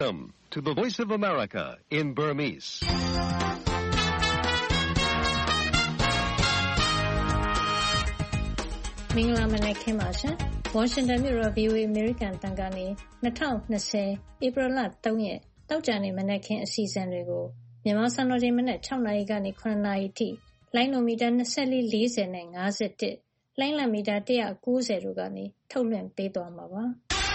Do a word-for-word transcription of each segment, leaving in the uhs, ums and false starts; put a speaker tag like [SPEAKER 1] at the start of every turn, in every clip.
[SPEAKER 1] Welcome to the Voice of America in Burmese.
[SPEAKER 2] Mingla mane khimasha Washington Bureau of V O A American Tangani twenty twenty April la threeရက်တောက်ကြနေမနေ့ခင်းအစီအစဉ်တွေကိုမြန်မာစံတော်ချိန်မနေ့sixနာရီကနေsevenနာရီထိလိုင်းနိုမီတာtwenty-four, fortyနဲ့fifty-oneလိုင်းလမီတာone ninetyတို့ကနေထုတ်လွှင့်ပေးသွားမှာပါ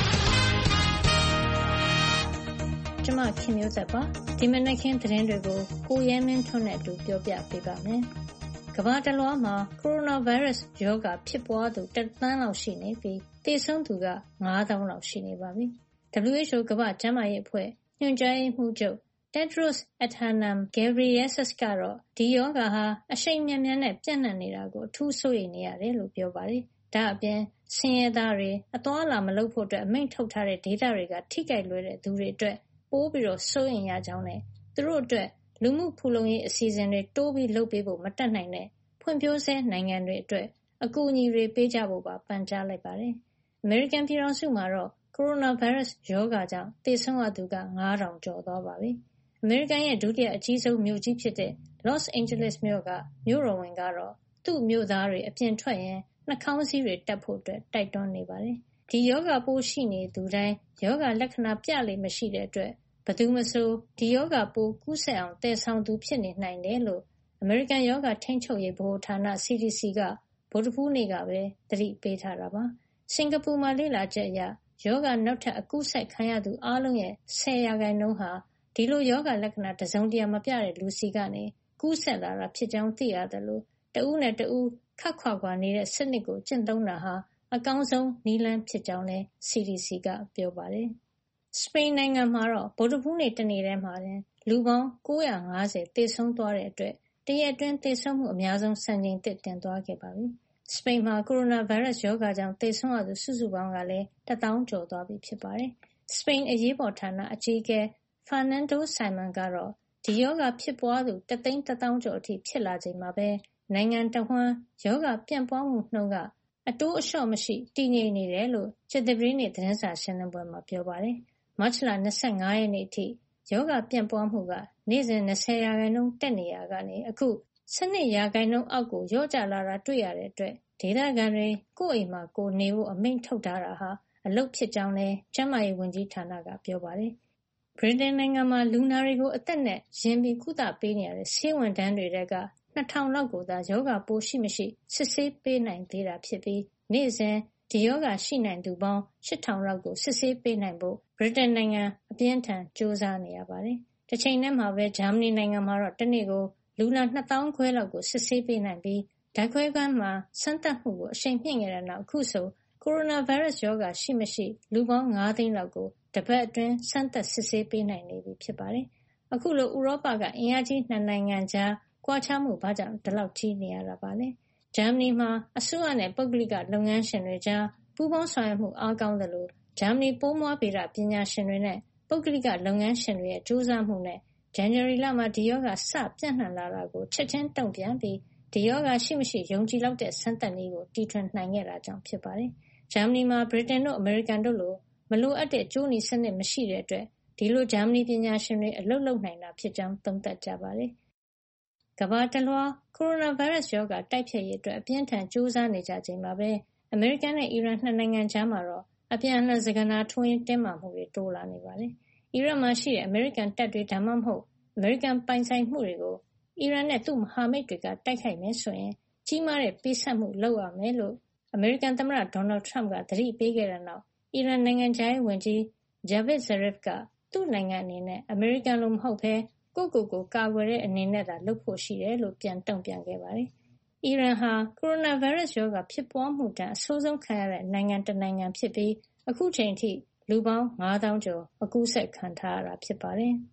[SPEAKER 2] ကျမခင်မျိုးသက်ပါဒီမနေ့ခင်းသတင်းတွေကိုကိုရဲမင်းထွန်းနဲ့အတူပြောပြပေးပါမယ်ကမ္ဘာတလွှားမှာကိုရိုနာဗိုင်းရပ်စ်ရောဂါဖြစ်ပွားသူတစ်သန်းလောက်ရှိနေပြီးသေဆုံးသူကfive thousandလောက်ရှိနေပါပြီ W H O ကမ္ဘာ့ကျန်းမာရေးအဖွဲ့ညွှန်ကြားရေးမှူးချုပ် Tedros Adhanom Ghebreyesus ကတော့ဒီရောဂါဟာအရှိန်မြန်မြန်နဲ့ပြန့်နှံ့နေတာကိုအထူးစိုးရိမ်နေရတယ်လို့ပြောပါတယ်ဒါအပြင်ဆင်းရဲသားတွေအသွားအလာမလုပ်ဖို့အတွက်အမိန့်ထုတ်ထားတဲ့ဒေသတွေကထိခိုက်လွယ်တဲ့သူတွေအတွက်ပိုးပြီးတော့စိုးရိမ်ရကြောင်းနဲ့သူတို့အတွက်လူမှုဖူလုံရေးအစီအစဉ်တွေတိုးပြီးလုပ်ပေးဖို့မတတ်နိုင်တဲ့ဖွံ့ဖြိုးဆဲနိုင်ငံတွေအတွက်အကူအညီတွေပေးကြဖို့ပါပန်ကြားလိုက်ပါတယ်။ American ပြည်ထောင်စုမှာတော့ကိုရိုနာဗိုင်းရပ်စ်ရောဂါကြောင့်သေဆုံးရသူကfive thousandကျော်သွားပါပြီ။ American ရဲ့ဒုတိယအကြီးဆုံးမြို့ကြီးဖြစ်တဲ့ Los Angeles မြို့ကမြို့တော်ဝန်ကတော့သူ့မြို့သားတွေအပြင်ထွက်ရင်နှာခေါင်းစည်းတွေတပ်ဖို့အတွက်တိုက်တွန်းနေပါတယ်။ဒီရောဂါပိုးရှိနေသူတိုင်းရောဂါလက္ခဏာပြလေမရှိတဲ့အတွက်ဘယ်သူမဆိုဒီရောဂါပိုးကူးစက်အောင်တည်ဆောင်သူဖြစ်နေနိုင်တယ်လို့American ရောဂါထိန်းချုပ်ရေးဗဟိုဌာန C D C ကဗုဒ္ဓဟူးနေ့ကပဲသတိပေးထားတာပါ။စင်ကာပူမှာလေ့လာချက်အရရောဂါနောက်ထပ်အကူးစက်ခံရသူအားလုံးရဲ့ten percentဟာဒီလိုရောဂါလက္ခဏာတစုံတရာမပြတဲ့လူစီကနေကူးစက်လာတာဖြစ်ကြောင်းသိရတယ်လို့တဦးနဲ့တဦးခက်ခွာခွာနေတဲ့စနစ်ကိုကျင့်သုံးတာဟာအကောင်းဆုံးနည်းလမ်းဖြစ်ကြောင်းလည်း C D C ကပြောပါတယ်။စပိန်နိုင်ငံမှာတော့ဗုဒ္ဓဟူးနေ့တနေ့ထဲမှာတင်လူပေါင်းnine hundred fiftyသေဆုံးသွားတဲ့အတွက်တရက်အတွင်းသေဆုံးမှုအများဆုံးစံချိန်သစ်တင်သွားခဲ့ပါပြီ။စပိန်မှာကိုရိုနာဗိုင်းရပ်စ်ရောဂါကြောင့်သေဆုံးရသူစုစုပေါင်းကလည်းone thousandကျော်သွားပြီဖြစ်ပါတယ်။စပိန်အရေးပေါ်ဌာနအကြီးအကဲ Fernando Simon ကတော့ဒီရောဂါဖြစ်ပွားသူone hundred ten thousandကျော်အထိဖြစ်လာချိန်မှာပဲနိုင်ငံတဝှမ်းရောဂါပြန့်ပွားမှုနှုန်းကအတိုးအလျှော့မရှိတည်ငြိမ်နေတယ်လို့ကြာသပတေးနေ့သတင်းစာရှင်းလင်းပွဲမှာပြောပါတယ်။မတ်လtwenty-fiveရက်နေ့အထိရောဂါပြန့်ပွားမှုကနေ့စဉ်twenty percentတက်နေရကနေအခုtwelve percentအောက်ကိုလျော့ကျလာတာတွေ့ရတဲ့အတွက်ဒေသခံတွေကိုယ့်အိမ်မှာကိုယ်နေဖို့အမိန့်ထုတ်ထားတာဟာအလုပ်ဖြစ်ကြောင်းလည်းကျန်းမာရေးဝန်ကြီးဌာနကပြောပါတယ်။ဗြိတိန်နိုင်ငံမှာလူနာတွေကိုအသက်နဲ့ယဉ်ပြီးကုသပေးနေရတဲ့ဆေးဝန်ထမ်းတွေကtwo thousandလောက်ကိုသာရောဂါပိုးရှိမရှိစစ်ဆေးပေးနိုင်သေးတာဖြစ်ပြီးနေ့စဉ်ဒီရောဂါရှိနိုင်သူပေါင်းeight thousandလောက်ကိုစစ်ဆေးပေးနိုင်ဖို့ဗြိတိန်နိုင်ငံအပြင်းထန်ကြိုးစားနေရပါတယ်။တစ်ချိန်တည်းမှာပဲဂျာမနီနိုင်ငံမှာတော့တစ်နေ့ကိုလူနာtwo thousand five hundredလောက်ကိုစစ်ဆေးပေးနိုင်ပြီးဓာတ်ခွဲခန်းမှာစမ်းသပ်မှုကိုအရှိန်မြှင့်ခဲ့တဲ့နောက်အခုဆိုကိုရိုနာဗိုင်းရပ်စ်ရောဂါရှိမရှိလူပေါင်းfiveသိန်းလောက်ကိုတစ်ပတ်အတွင်းစမ်းသပ်စစ်ဆေးပေးနိုင်နေပြီဖြစ်ပါတယ်။အခုလိုဥရောပကအင်အားကြီးနှစ်နိုင်ငံကြားကွာခြားမှုဘာကြောင့်ဒီလောက်ကြီးနေရတာပါလဲ။ဂျာမနီမှာအစိုးရနဲ့ပုဂ္ဂလိကလုပ်ငန်းရှင်တွေကြားပူးပေါင်းဆောင်ရွက်မှုအားကောင်းသလိုဂျာမနီပိုးမွှားဗေဒပညာရှင်တွေနဲ့ပုဂ္ဂလိကလုပ်ငန်းရှင်တွေရဲ့ကြိုးစားမှုနဲ့ဇန်နဝါရီလမှာဒီရောဂါစပြန့်နှံ့လာတာကိုချက်ချင်းတုံ့ပြန်ပြီးဒီရောဂါရှိမရှိယုံကြည်လောက်တဲ့စမ်းသပ်နည်းကိုတီထွင်နိုင်ခဲ့တာကြောင့်ဖြစ်ပါတယ်။ဂျာမနီမှာဗြိတိန်တို့အမေရိကန်တို့လိုမလိုအပ်တဲ့ကြိုးနီစနစ်မရှိတဲ့အတွက်ဒီလိုဂျာမနီပညာရှင်တွေအလုပ်လုပ်နိုင်တာဖြစ်ကြောင်းသုံးသပ်ကြပါတယ်။ကမ္ဘာတလွှားကိုရိုနာဗိုင်းရပ်စ်ရောဂါတိုက်ဖျက်ရေးအတွက်အပြင်းထန်ကြိုးစားနေကြချိန်မှာပဲအမေရိကန်နဲ့အီရန်နှစ်နိုင်ငံကြားမှာတော့အပြန်အလှန်စကားနာထိုးရင်းတင်းမာမှုတွေတိုးလာနေပါတယ်။အီရန်မှာရှိတဲ့အမေရိကန်တပ်တွေဒါမှမဟုတ်အမေရိကန်ပိုင်ဆိုင်မှုတွေကိုအီရန်နဲ့သူ့မဟာမိတ်တွေကတိုက်ခိုက်မယ်ဆိုရင်ကြီးမားတဲ့ပေးဆပ်မှုလုပ်ရမယ်လို့အမေရိကန်သမ္မတဒေါ်နယ်ထရမ့်ကသတိပေးခဲ့တဲ့နောက်အီရန်နိုင်ငံခြားရေးဝန်ကြီး Javad Zarif ကသူ့နိုင်ငံအနေနဲ့အမေရိကန်လိုမဟုတ်ဘဲကိုယ့်ကိုယ်ကိုကာကွယ်တဲ့အနေနဲ့သာလုပ်ဖို့ရှိတယ်လို့ပြန်တုံ့ပြန်ခဲ့ပါတယ်။အီရန်ဟာကိုရိုနာဗိုင်းရပ်စ်ရောဂါဖြစ်ပွားမှုတန်အဆိုးဆုံးခံရတဲ့နိုင်ငံတစ်နိုင်ငံဖြစ်ပြီးအခုချိန်ထိလူပေါင်းfive thousandကျော်အကူးစက်ခံထားရတာဖြစ်ပါတယ်။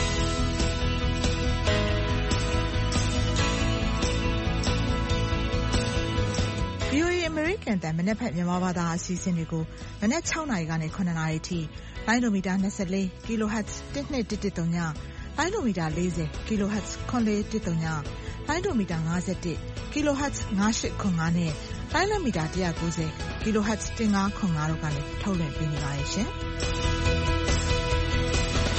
[SPEAKER 3] V O A American တန်မနက်ဖက်မြန်မာဘာသာအစီအစဉ်တွေကိုမနက်sixနာရီကနေsevenနာရီထိလိုင်းဒိုမီတာtwenty-four ကီလိုဟတ်ဇ်twelve one one zeroလိုင်းဒိုမီတာfortyကီလိုဟတ်ဇ်four four one zeroလိုင်းဒိုမီတာfifty-oneကီလိုဟတ်ဇ်five eight five fiveနဲ့လိုင်းလမီတာone ninetyကီလိုဟတ်ဇ်fifteen five fiveတို့ကနေထုတ်လွှင့်ပေးနေပါတယ်ရှင်။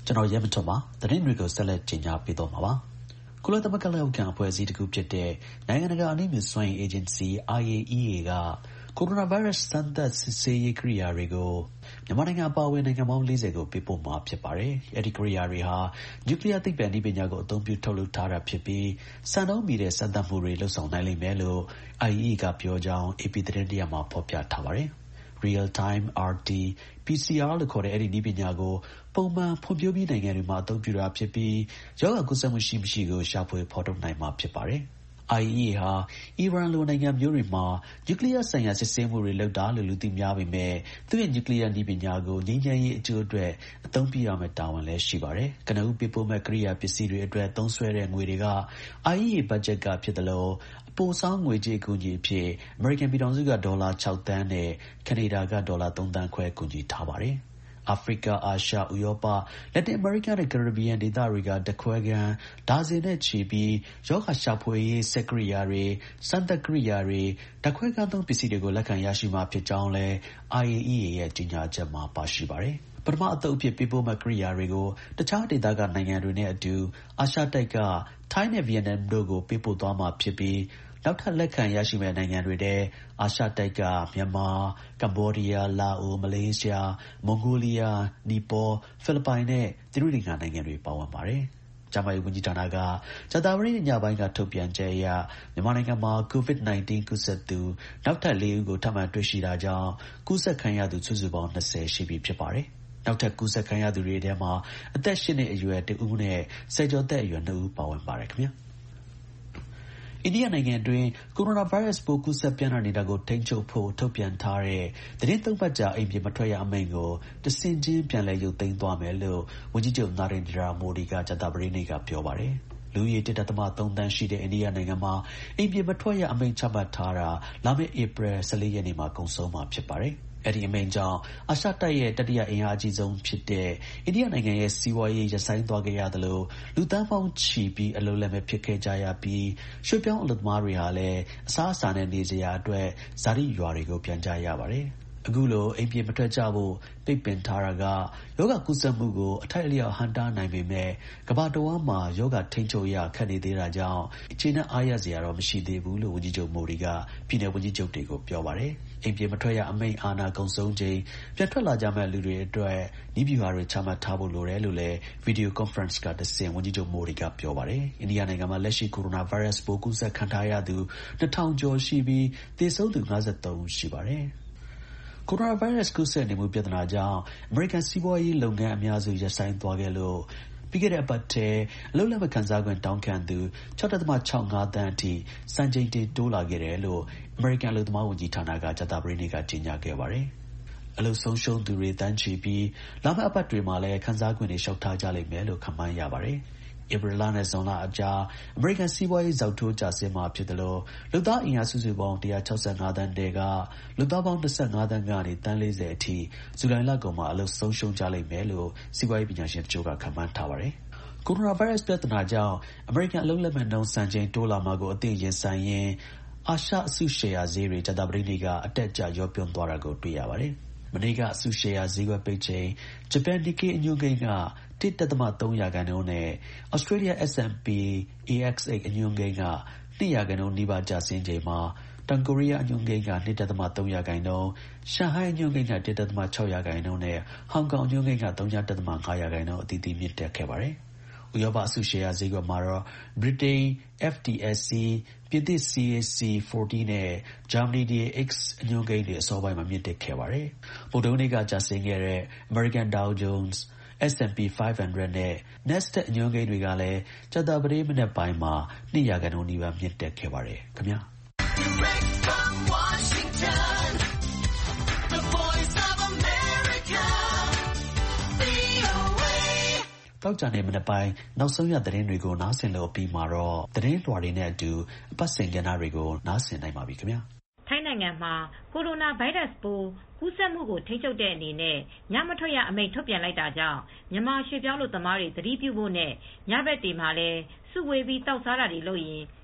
[SPEAKER 4] ကျွန်တော်ရဲမထွန်းပါသတင်းတွေကိုဆက်လက်ကြီးညာပေးတော့မှာပါကုလသမဂ္ဂလက်အောက်ခံအဖွဲ့အစည်းတစ်ခုဖြစ်တဲ့နိုင်ငံတကာအနည်းငယ်စွမ်းအင်အေဂျင်စီ I A E A ကကိုရိုနာဗိုင်းရပ်စ်စမ်းသပ်စစ်ဆေးရေးကိရိယာတွေကိုမြန်မာနိုင်ငံအပါအဝင်နိုင်ငံပေါင်း၄၀ကိုပေးပို့မှာဖြစ်ပါတယ်။အဲဒီကိရိယာတွေဟာနျူကလ িয়ার သိပ္ပံနည်းပညာကိုအသုံးပြုထုတ်လုပ်ထားတာဖြစ်ပြီးစံနှုန်းမီတဲ့စမ်းသပ်မှုတွေလုပ်ဆောင်နိုင်လိမ့်မယ်လို့ I A E A ကပြောကြောင်း A P သတင်းတစ်ရပ်မှာဖော်ပြထားပါတယ်။ Real Time R T P C R လို့ခေါ်တဲ့အဲဒီနည်းပညာကိုပုံမှန်ဖွံ့ဖြိုးပြီးနိုင်ငံတွေမှာအသုံးပြုတာဖြစ်ပြီးရောဂါကူးစက်မှုရှိမရှိကိုရှာဖွေဖော်ထုတ်နိုင်မှာဖြစ်ပါတယ်။ I A E A ဟာအီရန်လိုနိုင်ငံမျိုးတွေမှာနျူကလ িয়ার ဆိုင်ရာစစ်ဆေးမှုတွေလုပ်တာလို့လူသိများပေမဲ့သူ့ရဲ့နျူကလ িয়ার နည်းပညာကိုငြိမ်းချမ်းရေးအကျိုးအတွက်အသုံးပြုရမယ့်တာဝန်လည်းရှိပါတယ်။ကနဦးပေးပို့မဲ့ကိရိယာပစ္စည်းတွေအတွက်သုံးစွဲတဲ့ငွေတွေက I A E A ဘတ်ဂျက်ကဖြစ်တယ်လို့အပိုဆောင်းငွေကြေးအကူအညီအဖြစ်အမေရိကန်ပြည်ထောင်စုကဒေါ်လာ၆သန်းနဲ့ကနေဒါကဒေါ်လာသုံးသန်းခွဲကူညီထားပါတယ်။အာဖရိက၊အာရှ၊ဥရောပ၊လက်တင်အမေရိကနဲ့ကာရစ်ဘီယံဒေသတွေကဓာတ်ခွဲခန်းဒါဇင်နဲ့ချီပြီးရောဂါရှာဖွေရေးစက်ကိရိယာတွေစမ်းသပ်ကိရိယာတွေဓာတ်ခွဲခန်းသုံးပစ္စည်းတွေကိုလက်ခံရရှိမှာဖြစ်ကြောင်းလဲ I A E A ရဲ့ကြေညာချက်မှာပါရှိပါတယ်ပထမအသုတ်အဖြစ်ပေးပို့မဲ့ကိရိယာတွေကိုတခြားဒေသကနိုင်ငံတွေနဲ့အတူအာရှတိုက်ကထိုင်းနဲ့ဗီယက်နမ်တို့ကိုပေးပို့သွားမှာဖြစ်ပြီးနောက်ထပ်လက်ခံရရှိမဲ့နိုင်ငံတွေထဲအာရှတိုက်ကမြန်မာ၊ကမ္ဘောဒီးယား၊လာအို၊မလေးရှား၊မွန်ဂိုလီးယား၊နီပေါ၊ဖိလစ်ပိုင်နဲ့သီရိလင်္ကာနိုင်ငံတွေပါဝင်ပါတယ်။ကျန်းမာရေးဝန်ကြီးဌာနကကြာသပတေးနေ့ညပိုင်းကထုတ်ပြန်ချက်အရမြန်မာနိုင်ငံမှာ COVID 19 ကူးစက်သူနောက်ထပ်လေးဦးကိုထပ်မံတွေ့ရှိတာကြောင့်ကူးစက်ခံရသူစုစုပေါင်း၂၀ရှိပြီဖြစ်ပါတယ်။နောက်ထပ်ကူးစက်ခံရသူတွေထဲမှာအသက်၈နှစ်အရွယ်တစ်ဦးနဲ့ဆယ်ကျော်သက်အရွယ်နှစ်ဦးပါဝင်ပါတယ်ခင်ဗျာ။အိန္ဒိယနိုင်ငံအတွင်းကိုရိုနာဗိုင်းရပ်စ်ပိုးကူးစက်ပျံ့နှံ့နေတာကိုထိန်းချုပ်ဖို့ထုတ်ပြန်ထားတဲ့သတင်းသုံးပတ်ကြာအိမ်ပြင်မထွက်ရအမိန့်ကိုတဆင့်ချင်းပြန်လည်ရုပ်သိမ်းသွားမယ်လို့ဝန်ကြီးချုပ်နာရင်ဒရာမိုဒီကကြာသပတေးနေ့ကပြောပါတယ်။လူဦးရေ တစ်ဒသမသုံးသန်းရှိတဲ့အိန္ဒိယနိုင်ငံမှာအိမ်ပြင်မထွက်ရအမိန့်ချမှတ်ထားတာလာမယ့်ဧပြီလ၁၄ရက်နေ့မှာကုန်ဆုံးမှာဖြစ်ပါတယ်။အဲဒီအမိန့်ကြောင့်အာရှတိုက်ရဲ့တတိယအင်အားအကြီးဆုံးဖြစ်တဲ့အိန္ဒိယနိုင်ငံရဲ့စီးပွားရေးရပ်ဆိုင်းသွားခဲ့ရသလိုလူသန်းပေါင်းချီပြီးအလုပ်လက်မဲ့ဖြစ်ခဲ့ကြရပြီးရွှေ့ပြောင်းအလုပ်သမားတွေဟာလည်းအစားအစာနဲ့နေစရာအတွက်ဇာတိရွာတွေကိုပြန်ကြရပါတယ်။အခုလိုအိမ်ပြင်မထွက်ကြဖို့ပိတ်ပင်ထားတာကယောဂကူးစက်မှုကိုအထိုက်အလျောက်ဟန့်တားနိုင်ပေမဲ့ကမ္ဘာတဝန်းမှာယောဂထိန်းချုပ်ရခက်နေသေးတာကြောင့်အခြေနဲ့အားရစရာတော့မရှိသေးဘူးလို့ဝန်ကြီးချုပ်မိုဒီကပြည်내ဝန်ကြီးချုပ်တွေကိုပြောပါတယ်။အိမ်ပြင်မထွက်ရအမိန့်အာဏာကုန်ဆုံးချိန်ပြန်ထွက်လာကြမဲ့လူတွေအတွက်နည်းဗျူဟာတွေချမှတ်ထားဖို့လိုတယ်လို့လည်းဗီဒီယိုကွန်ဖရင့်ကတဆင့်ဝန်ကြီးချုပ်မိုဒီကပြောပါတယ်။အိန္ဒိယနိုင်ငံမှာလက်ရှိကိုရိုနာဗိုင်းရပ်စ်ပိုးကူးစက်ခံထားရသူ၂ထောင်ကျော်ရှိပြီးသေဆုံးသူ၅၃ဦးရှိပါတယ်။ကိုရိုနာဗိုင်းရပ်စ်ကူးစက်နေမှုပြဿနာကြောင့်အမေရိကန်စီးပွားရေးလုပ်ငန်းအများစုရပ်ဆိုင်းသွားခဲ့လို့ပြီးခဲ့တဲ့အပတ်ထဲအလုပ်လက်မဲ့ခံစားခွင့်တောင်းခံသူ၆ဒသမ၆၅သန်းအထိစံချိန်တင်တိုးလာခဲ့တယ်လို့အမေရိကန်အလုပ်သမားဝန်ကြီးဌာနကကြာသပတေးနေ့ကကြေညာခဲ့ပါတယ်။အလုပ်ဆုံးရှုံးသူတွေတန်းချီပြီးလာမယ့်အပတ်တွေမှာလည်းခံစားခွင့်တွေလျှောက်ထားကြလိမ့်မယ်လို့ခန့်မှန်းရပါတယ်။ဧပြီလနဲ့ဇွန်လအကြားအမေရိကန်စီးပွားရေးဇောက်ထိုးကျဆင်းမှာဖြစ်တယ်လို့လုပ်သားအင်အားစုစုပေါင်း၁၆၅သန်းတဲကလုပ်သားပေါင်း၂၅သန်းကနေသန်း၄၀အထိဇူလိုင်လကုန်မှာအလုပ်ဆုံးရှုံးကြလိမ့်မယ်လို့စီးပွားရေးပညာရှင်တချို့ကခန့်မှန်းထားပါတယ်။ကိုရိုနာဗိုင်းရပ်စ်ပြဿနာကြောင့်အမေရိကန်အလုပ်လက်မဲ့နှုန်းစံချိန်တိုးလာမှာကိုအသင့်ရင်ဆိုင်ရင်းအာရှအစုရှယ်ယာဈေးတွေကြာသပတေးနေ့ကအတက်အကျရောပြွန်းသွားတာကိုတွေ့ရပါတယ်။မနေ့ကအစုရှယ်ယာဈေးကွက်ပိတ်ချိန်ဂျပန်နစ်ကေအညွှန်းကိန်းကတစ်ဒသမသုံးရာခိုင်နှုန်းနဲ့ဩစတြေးလျ S and P A X အညွှန်းကိန်းက၂ရာခိုင်နှုန်းနီးပါးကျဆင်းချိန်မှာတောင်ကိုရီးယားအညွှန်းကိန်းက၂ဒသမသုံးရာခိုင်နှုန်းရှန်ဟိုင်းအညွှန်းကိန်းကတစ်ဒသမ၆ရာခိုင်နှုန်းနဲ့ဟောင်ကောင်အညွှန်းကိန်းက၃ဒသမ၅ရာခိုင်နှုန်းအသီးသီးမြင့်တက်ခဲ့ပါတယ်။ဥရောပအစုရှယ်ယာဈေးကွက်မှာတော့ဗြိတိန် F T S E ပြင်သစ် C A C ၄၀နဲ့ဂျာမနီ D A X အညွှန်းကိန်းတွေအစောပိုင်းမှာမြင့်တက်ခဲ့ပါတယ်။ဗုဒ္ဓဟူးနေ့ကကျဆင်းခဲ့တဲ့ American Dow Jones S and P ၅၀၀နဲ့ NASDAQ အညွှန်းကိန်းတွေကလည်းကြာသပတေးမနက်ပိုင်းမှာ၂ရာခိုင်နှုန်းနီးပါးမြင့်တက်ခဲ့ပါတယ်ခင်ဗျာတောက်ကြတဲ့မနက်ပိုင်းနောက်ဆုံးရသတင်းတွေကိုနားဆင်လို့ပြီးမှာတော့သတင်းလွှာတွေနဲ့အတူအပတ်စဉ်ကဏ္ဍတွေကိုနားဆင်နိုင်ပါပြီခင်ဗျာ
[SPEAKER 5] ထိုင်းနိုင်ငံမှာကိုရိုနာဗိုင်းရပ်စ်ပိုးကူးစက်မှုကိုထိန်းချုပ်တဲ့အနေနဲ့ညမထွက်ရအမိန့်ထုတ်ပြန်လိုက်တာကြောင့်မြန်မာရွှေ့ပြောင်းလုပ်သမားတွေသတိပြုဖို့နဲ့ညဘက်တွေမှာလည်းစုဝေးပြီးတောက်စားတာတွေလုပ်ရင်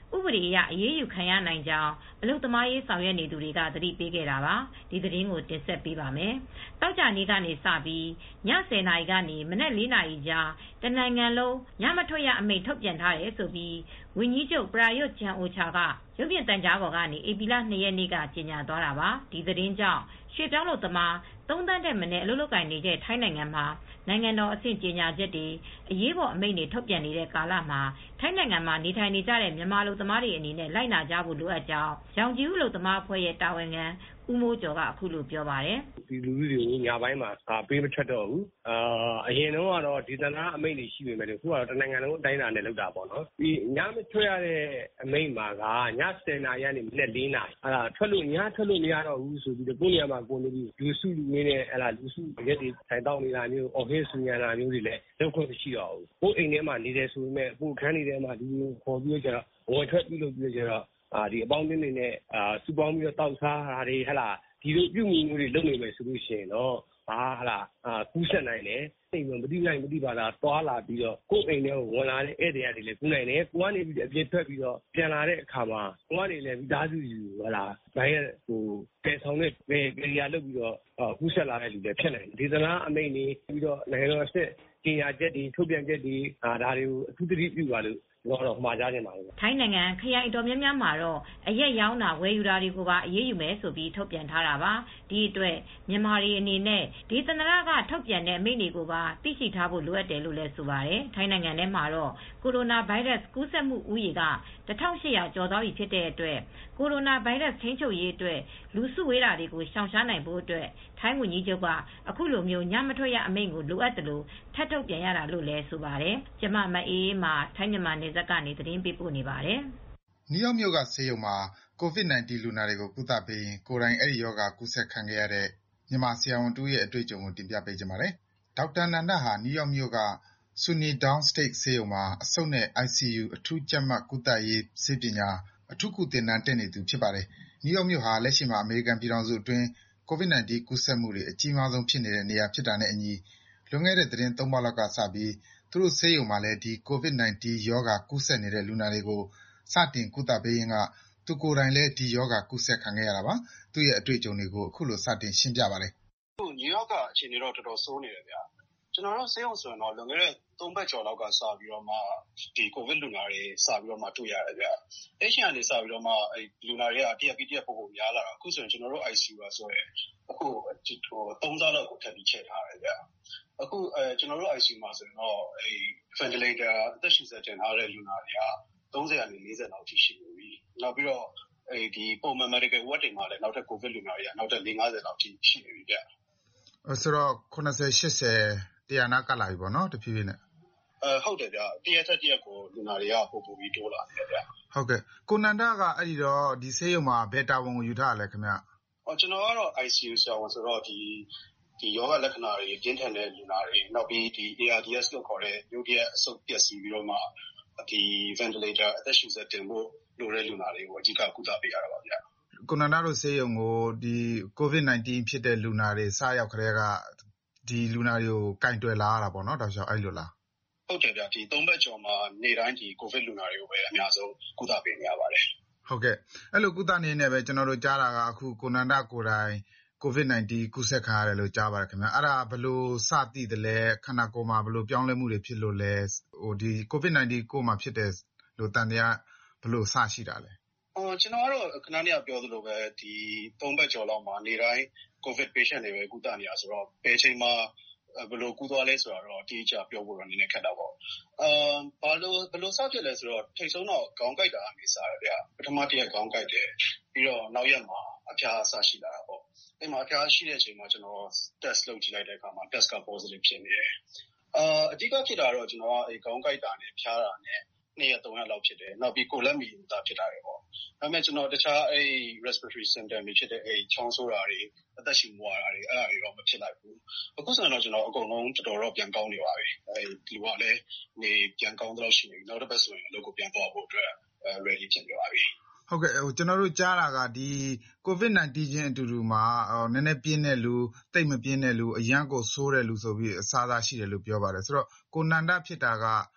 [SPEAKER 5] ဥပဒေအရအရေးယူခံရနိုင်ကြောင်းအလုပ်သမားရေးဆောင်ရွက်နေသူတွေကသတိပေးခဲ့တာပါဒီသတင်းကိုတင်ဆက်ပေးပါမယ်တောက်ကြနေ့ကနေစပြီးညဆယ်နာရီကနေမနက်လေးနာရီကြားတနိုင်ငံလုံးညမထွက်ရအမိန့်ထုတ်ပြန်ထားတယ်ဆိုပြီးဝန်ကြီးချုပ်ပရာယွတ်ချန်အိုချာကရုပ်မြင်သံကြားပေါ်ကနေဧပြီလနှစ်ရက်နေ့ကကြေညာသွားတာပါဒီသတင်းကြောင့်ရွှေပြောင်းလုပ်သမားသုံးသန်းတဲ့မနက်အလုပ်လုပ်ကိုင်နေတဲ့ထိုင်းနိုင်ငံမှာနိုင်ငံတော်အဆင့်ကြေညာချက်တွေအရေးပေါ်အမိန့်တွေထုတ်ပြန်နေတဲ့ကာလမှာထိုင်းနိုင်ငံမှာနေထိုင်နေကြတဲ့မြန်မာလူသမားတွေအနေနဲ့လိုက်နာကြဖို့လိုအပ်ကြောင်းရောင်ကြီးဦးလူသမားအဖွဲ့ရဲ့တာဝန်ခံဦးမိုးကျော်ကအခုလိုပြောပါတယ်
[SPEAKER 6] ဒီလူလူတွေကိုညပိုင်းမှာပေးမထွက်တော့ဘူးအာအရင်တော့ကတော့ဒေသနာအမိန့်တွေရှိပေမဲ့ခုကတော့တနိုင်ငံလုံးအတိုင်းအတာနဲ့လုပ်တာပေါ့နော်ဒီညမထွက်ရတဲ့အမိန့်မှာကညဆယ်နာရီကနေမနက်လေးနာရီအဲ့ဒါထွက်လို့ညထွက်လို့မရတော့ဘူးဆိုပြီးတော့ကိုယ့်နေရာမှာကိုယ်နေပြီးလူစုလူဝေးနဲ့အဲ့ဒါလူစုရက်တွေထိုင်တောင်းနေတာမျိုးအော်ဟစ်ဆူညံတာမျိုးတွေလည်းလုပ်ခွင့်မရှိတော့ဘူးကိုယ့်အိမ်ထဲမှာနေတယ်ဆိုပေမဲ့ကိုယ်ခန်းနေထဲမှာဒီခေါ်ပြီးတော့ဝင်ထွက်ပြီးလို့ပြီးတော့အာဒီအပေါင်းအသင်းတွေနဲ့အာစူပေါင်းပြီးတော့တောက်စားတာတွေဟဲ့လားဒီလိုပြုမြင်မှုတွေလုပ်နေမယ်ဆိုလို့ရှိရင်တော့ဘာဟလားအာကူးဆက်နိုင်တယ်အိမ်မှာမတိနိုင်မတိပါလားတွာလာပြီးတော့ကိုယ်အိမ်ထဲကိုဝင်လာတဲ့ဧည့်သည်တွေလည်းကူးနိုင်တယ်ကိုကနေပြီးအပြည့်ထွက်ပြီးတော့ပြန်လာတဲ့အခါမှာကိုကနေလည်းမိသားစုယူဟဲ့လားဘိုင်းရဲ့ဟိုကဲဆောင်တဲ့ပေပေရလုပ်ပြီးတော့ကူးဆက်လာတဲ့လူတွေဖြစ်နိုင်တယ်ဒေသနာအမိန့်နေပြီးတော့နိုင်ငံတော်အဆင့်ကြေညာချက်တွေထုတ်ပြန်ချက်တွေအာဒါတွေကိုအထူးသတိပြုပါလို့တော့မှာကြားနေပါလို့
[SPEAKER 5] ထိုင်းနိုင်ငံခရိုင်တော်များများမှာတော့အရက်ရောင်းတာဝယ်ယူတာတွေကိုပါအရေးယူမယ်ဆိုပြီးထုတ်ပြန်ထားတာပါဒီအတွက်မြန်မာတွေအနေနဲ့ဒီသန္တရကထုတ်ပြန်တဲ့အမိန့်တွေကိုပါသိရှိထားဖို့လိုအပ်တယ်လို့လည်းဆိုပါတယ်ထိုင်းနိုင်ငံထဲမှာတော့ကိုရိုနာဗိုင်းရပ်စ်ကူးစက်မှုဦးရေကတစ်ထောင်ရှစ်ရာကျော်သွားပြီဖြစ်တဲ့အတွက်ကိုရိုနာဗိုင်းရပ်စ်ထိန်းချုပ်ရေးအတွက်လူစုဝေးတာတွေကိုရှောင်ရှားနိုင်ဖို့အတွက်ထိုင်းဝန်ကြီးချုပ်ကအခုလိုမျိုးညမထွက်ရအမိန့်ကိုလိုအပ်တယ်လို့ထပ်ထုတ်ပြန်ရတာလို့လည်းဆိုပါတယ်ကျမမအေးအေးမှာထိုင်းမြန်မာနယ်စပ်ကနေသတင်းပေးပို့နေပါတယ်
[SPEAKER 7] နယူးယောက်မြို့ကဆေးရုံမှာ ကိုဗစ် ၁၉ လူနာတွေကိုကုသပေးရင်းကိုယ်တိုင်အဲဒီရောဂါကူးစက်ခံခဲ့ရတဲ့မြန်မာဆရာဝန်တဦးရဲ့အတွေ့အကြုံကိုတင်ပြပေးချင်ပါတယ်။ဒေါက်တာနန္ဒဟာနယူးယောက်မြို့က Suni Downstate ဆေးရုံမှာအဆုတ်နဲ့ အိုင်စီယူ အထူးကြပ်မတ်ကုသရေးဆေးပညာအထူးကုသင်တန်းတက်နေသူဖြစ်ပါတယ်။နယူးယောက်မြို့ဟာလက်ရှိမှာအမေရိကန်ပြည်ထောင်စုအတွင်းကိုဗစ် ၁၉ ကူးစက်မှုတွေအကြီးမားဆုံးဖြစ်နေတဲ့နေရာဖြစ်တာနဲ့အညီလွန်ခဲ့တဲ့သီတင်းသုံးပတ်လောက်ကစပြီးသူတို့ဆေးရုံမှာလည်းဒီကိုဗစ် ၁၉ ရောဂါကူးစက်နေတဲ့လူနာတွေကိုစတင်ကုသပေးရင်းကသူကိုယ်တိုင်လည်းဒီရောဂါကူးစက်ခံခဲ့ရတာပါ။သူ့ရဲ့အတွေ့အကြုံတွေကိုအခုလိုစတင်ရှင်းပြပါတယ်
[SPEAKER 8] ။နယူးယောက်ကအခြေအနေတော့တော်တော်ဆိုးနေတယ်ဗျာ။ကျွန်တော်တို့ဆေးရုံဆိုရင်တော့လွန်ခဲ့တဲ့သုံးပတ်ကျော်လောက်ကစပြီးတော့မှဒီကိုဗစ်လူနာတွေစပြီးတော့မှတွေ့ရတယ်ဗျာ။အဲ့ချိန်ကနေစပြီးတော့မှအဲလူနာတွေကတရက်ပြီးတရက်ပို့ပို့များလာတာအခုဆိုရင်ကျွန်တော်တို့ အိုင်စီယူ ပါဆိုရင်အခုဟိုသုံးစားလောက်ကိုထပ်ပြီးချဲ့ထားတယ်ဗျာ။အခုအဲကျွန်တော်တို့ အိုင်စီယူ မှာဆိုရင်တော့အဲ ventilator အသက်ရှူစက်တင်ထားတဲ့လူနာတွေကသုံးဆယ်ကနေလေးဆယ်လောက်ထိရှိနေပြီ။နောက်ပြီးတော့အဲဒီပုံမှန် medical ward တွေမှာလည်းနောက်ထပ်ကိုဗစ်လူနာတွေကနောက်ထပ်လေးငါးဆယ်လောက်ထိရှိနေပြီဗျ
[SPEAKER 7] ။အဲဆိုတော့ခုနှစ်ဆယ်ရှစ်ဆယ်တရာနားကပ်လာပြီပေါ့နော်တဖြည်းဖြည်းနဲ့
[SPEAKER 8] အဲဟုတ်တယ်ဗျတရက်တက်တရက်ကိုလူနာတွေကပို့ပို့ပြီးတိုးလာတယ်ဗျ
[SPEAKER 7] ဟုတ်ကဲ့ကိုနန္ဒကအဲ့ဒီတော့ဒီဆေးရုံမှာဘယ်တာဝန်ကိုယူထားရလဲခင်ဗျ
[SPEAKER 8] ဟောကျွန်တော်ကတော့ အိုင်စီယူ ဆရာဝန်ဆိုတော့ဒီဒီယောဂလက္ခဏာတွေပြင်းထန်တဲ့လူနာတွေနောက်ပြီးဒီ အေ အာရ် ဒီ အက်စ် လို့ခေါ်တဲ့ရုပ်တရက်အဆုတ်ပျက်စီးပြီးတော့မှဒီ ventilator အသက်ရှူစက်တင်ဖို့လိုတဲ့လူနာတွေကိုအဓိကကုသပေးရတာပါဗျ
[SPEAKER 7] ကိုနန္ဒတို့ဆေးရုံကိုဒီကိုဗစ် ၁၉ ဖြစ်တဲ့လူနာတွေစရောက်ခရဲကဒီလူနာတွေကိုကင်တွယ်လာရတာပေါ့နော်တောက်လျှောက်အဲ့လိုလား
[SPEAKER 8] ဟုတ်တယ်ဗျဒီသုံးပတ်ကျော်မှာနေ့တိုင်းဒီကိုဗစ်လူနာတွေကိုပဲအများဆုံးကုသပေးနေရပါတယ်
[SPEAKER 7] ဟုတ်ကဲ့အဲ့လိုကုသနေနေပဲကျွန်တော်တို့ကြားတာကအခုကိုနန္ဒကိုယ်တိုင်ကိုဗစ် ၁၉ ကူးစက်ခံရတယ်လို့ကြားပါတယ်ခင်ဗျအဲ့ဒါဘယ်လိုစသိတယ်လဲခန္ဓာကိုယ်မှာဘယ်လိုပြောင်းလဲမှုတွေဖြစ်လို့လဲဟိုဒီကိုဗစ် ၁၉ ကိုယ်မှာဖြစ်တယ်လို့တန်တရားဘယ်လိုစရှိတာလဲ
[SPEAKER 8] ဟိုကျွန်တော်ကတော့ခဏနေပြောသလိုပဲဒီသုံးပတ်ကျော်လောက်မှာနေ့တိုင်းကိုဗစ် patient တွေပဲကုသနေရဆိုတော့ဘယ်ချိန်မှာဘယ်လိုကူးသွားလဲဆိုတော့ဒီအကြပြောဖို့တော့နည်းနည်းခက်တာပေါ့အာဘာလို့ဘယ်လိုစဖြစ်လဲဆိုတော့ထိတ်ဆုံးတော့ခေါင်းကိုက်တာအနေစားတယ်ဗျပထမတစ်ရက်ခေါင်းကိုက်တယ်ပြီးတော့နောက်ရက်မှာအဖျားအဆရှိလာတာပေါ့အဲ့မှာအဖျားရှိတဲ့အချိန်မှာကျွန်တော် test လုပ်ကြည့်လိုက်တဲ့အခါမှာ test က positive ဖြစ်နေတယ်အာအဓိကဖြစ်တာတော့ကျွန်တော်ကအဲခေါင်းကိုက်တာနဲ့ဖျားတာနဲ့နှစ်ရက်သုံးရက်လောက်ဖြစ်တယ်နောက်ပြီးကိုလက်မီတာဖြစ်တာတွေပေါ့ဒါပေမဲ့ကျွန်တော်တခြားအဲ respiratory symptom တွေဖြစ်တဲ့အဲချောင်းဆိုးတာတွေအသက်ရှူမွာတာတွေအဲ့ဒါတွေတော့မဖြစ်လိုက်ဘူးအခုဆိုတော့ကျွန်တော်အကုန်လုံးတော်တော်ပြန်ကောင်းနေပါပြီအဲဒီလူကလည်းနေပြန်ကောင်းတော့ရှိနေပြီနောက်တစ်ပတ်ဆိုရင်အလုပ်ကိုပြန်သွားဖို့အတွက် ready ဖြစ်နေပါပြီ
[SPEAKER 7] ဟုတ်ကဲ့ဟိုကျွန်တော်တို့ကြားတာကဒီကိုဗစ် ၁၉ ချင်းအတူတူမှာနည်းနည်းပြင်းတဲ့လူတိတ်မပြင်းတဲ့လူအရန်ကိုဆိုးတဲ့လူဆိုပြီးအစားအစာရှိတယ်လို့ပြောပါတယ်ဆိုတော့ကိုနန္ဒဖြစ်တာကဟ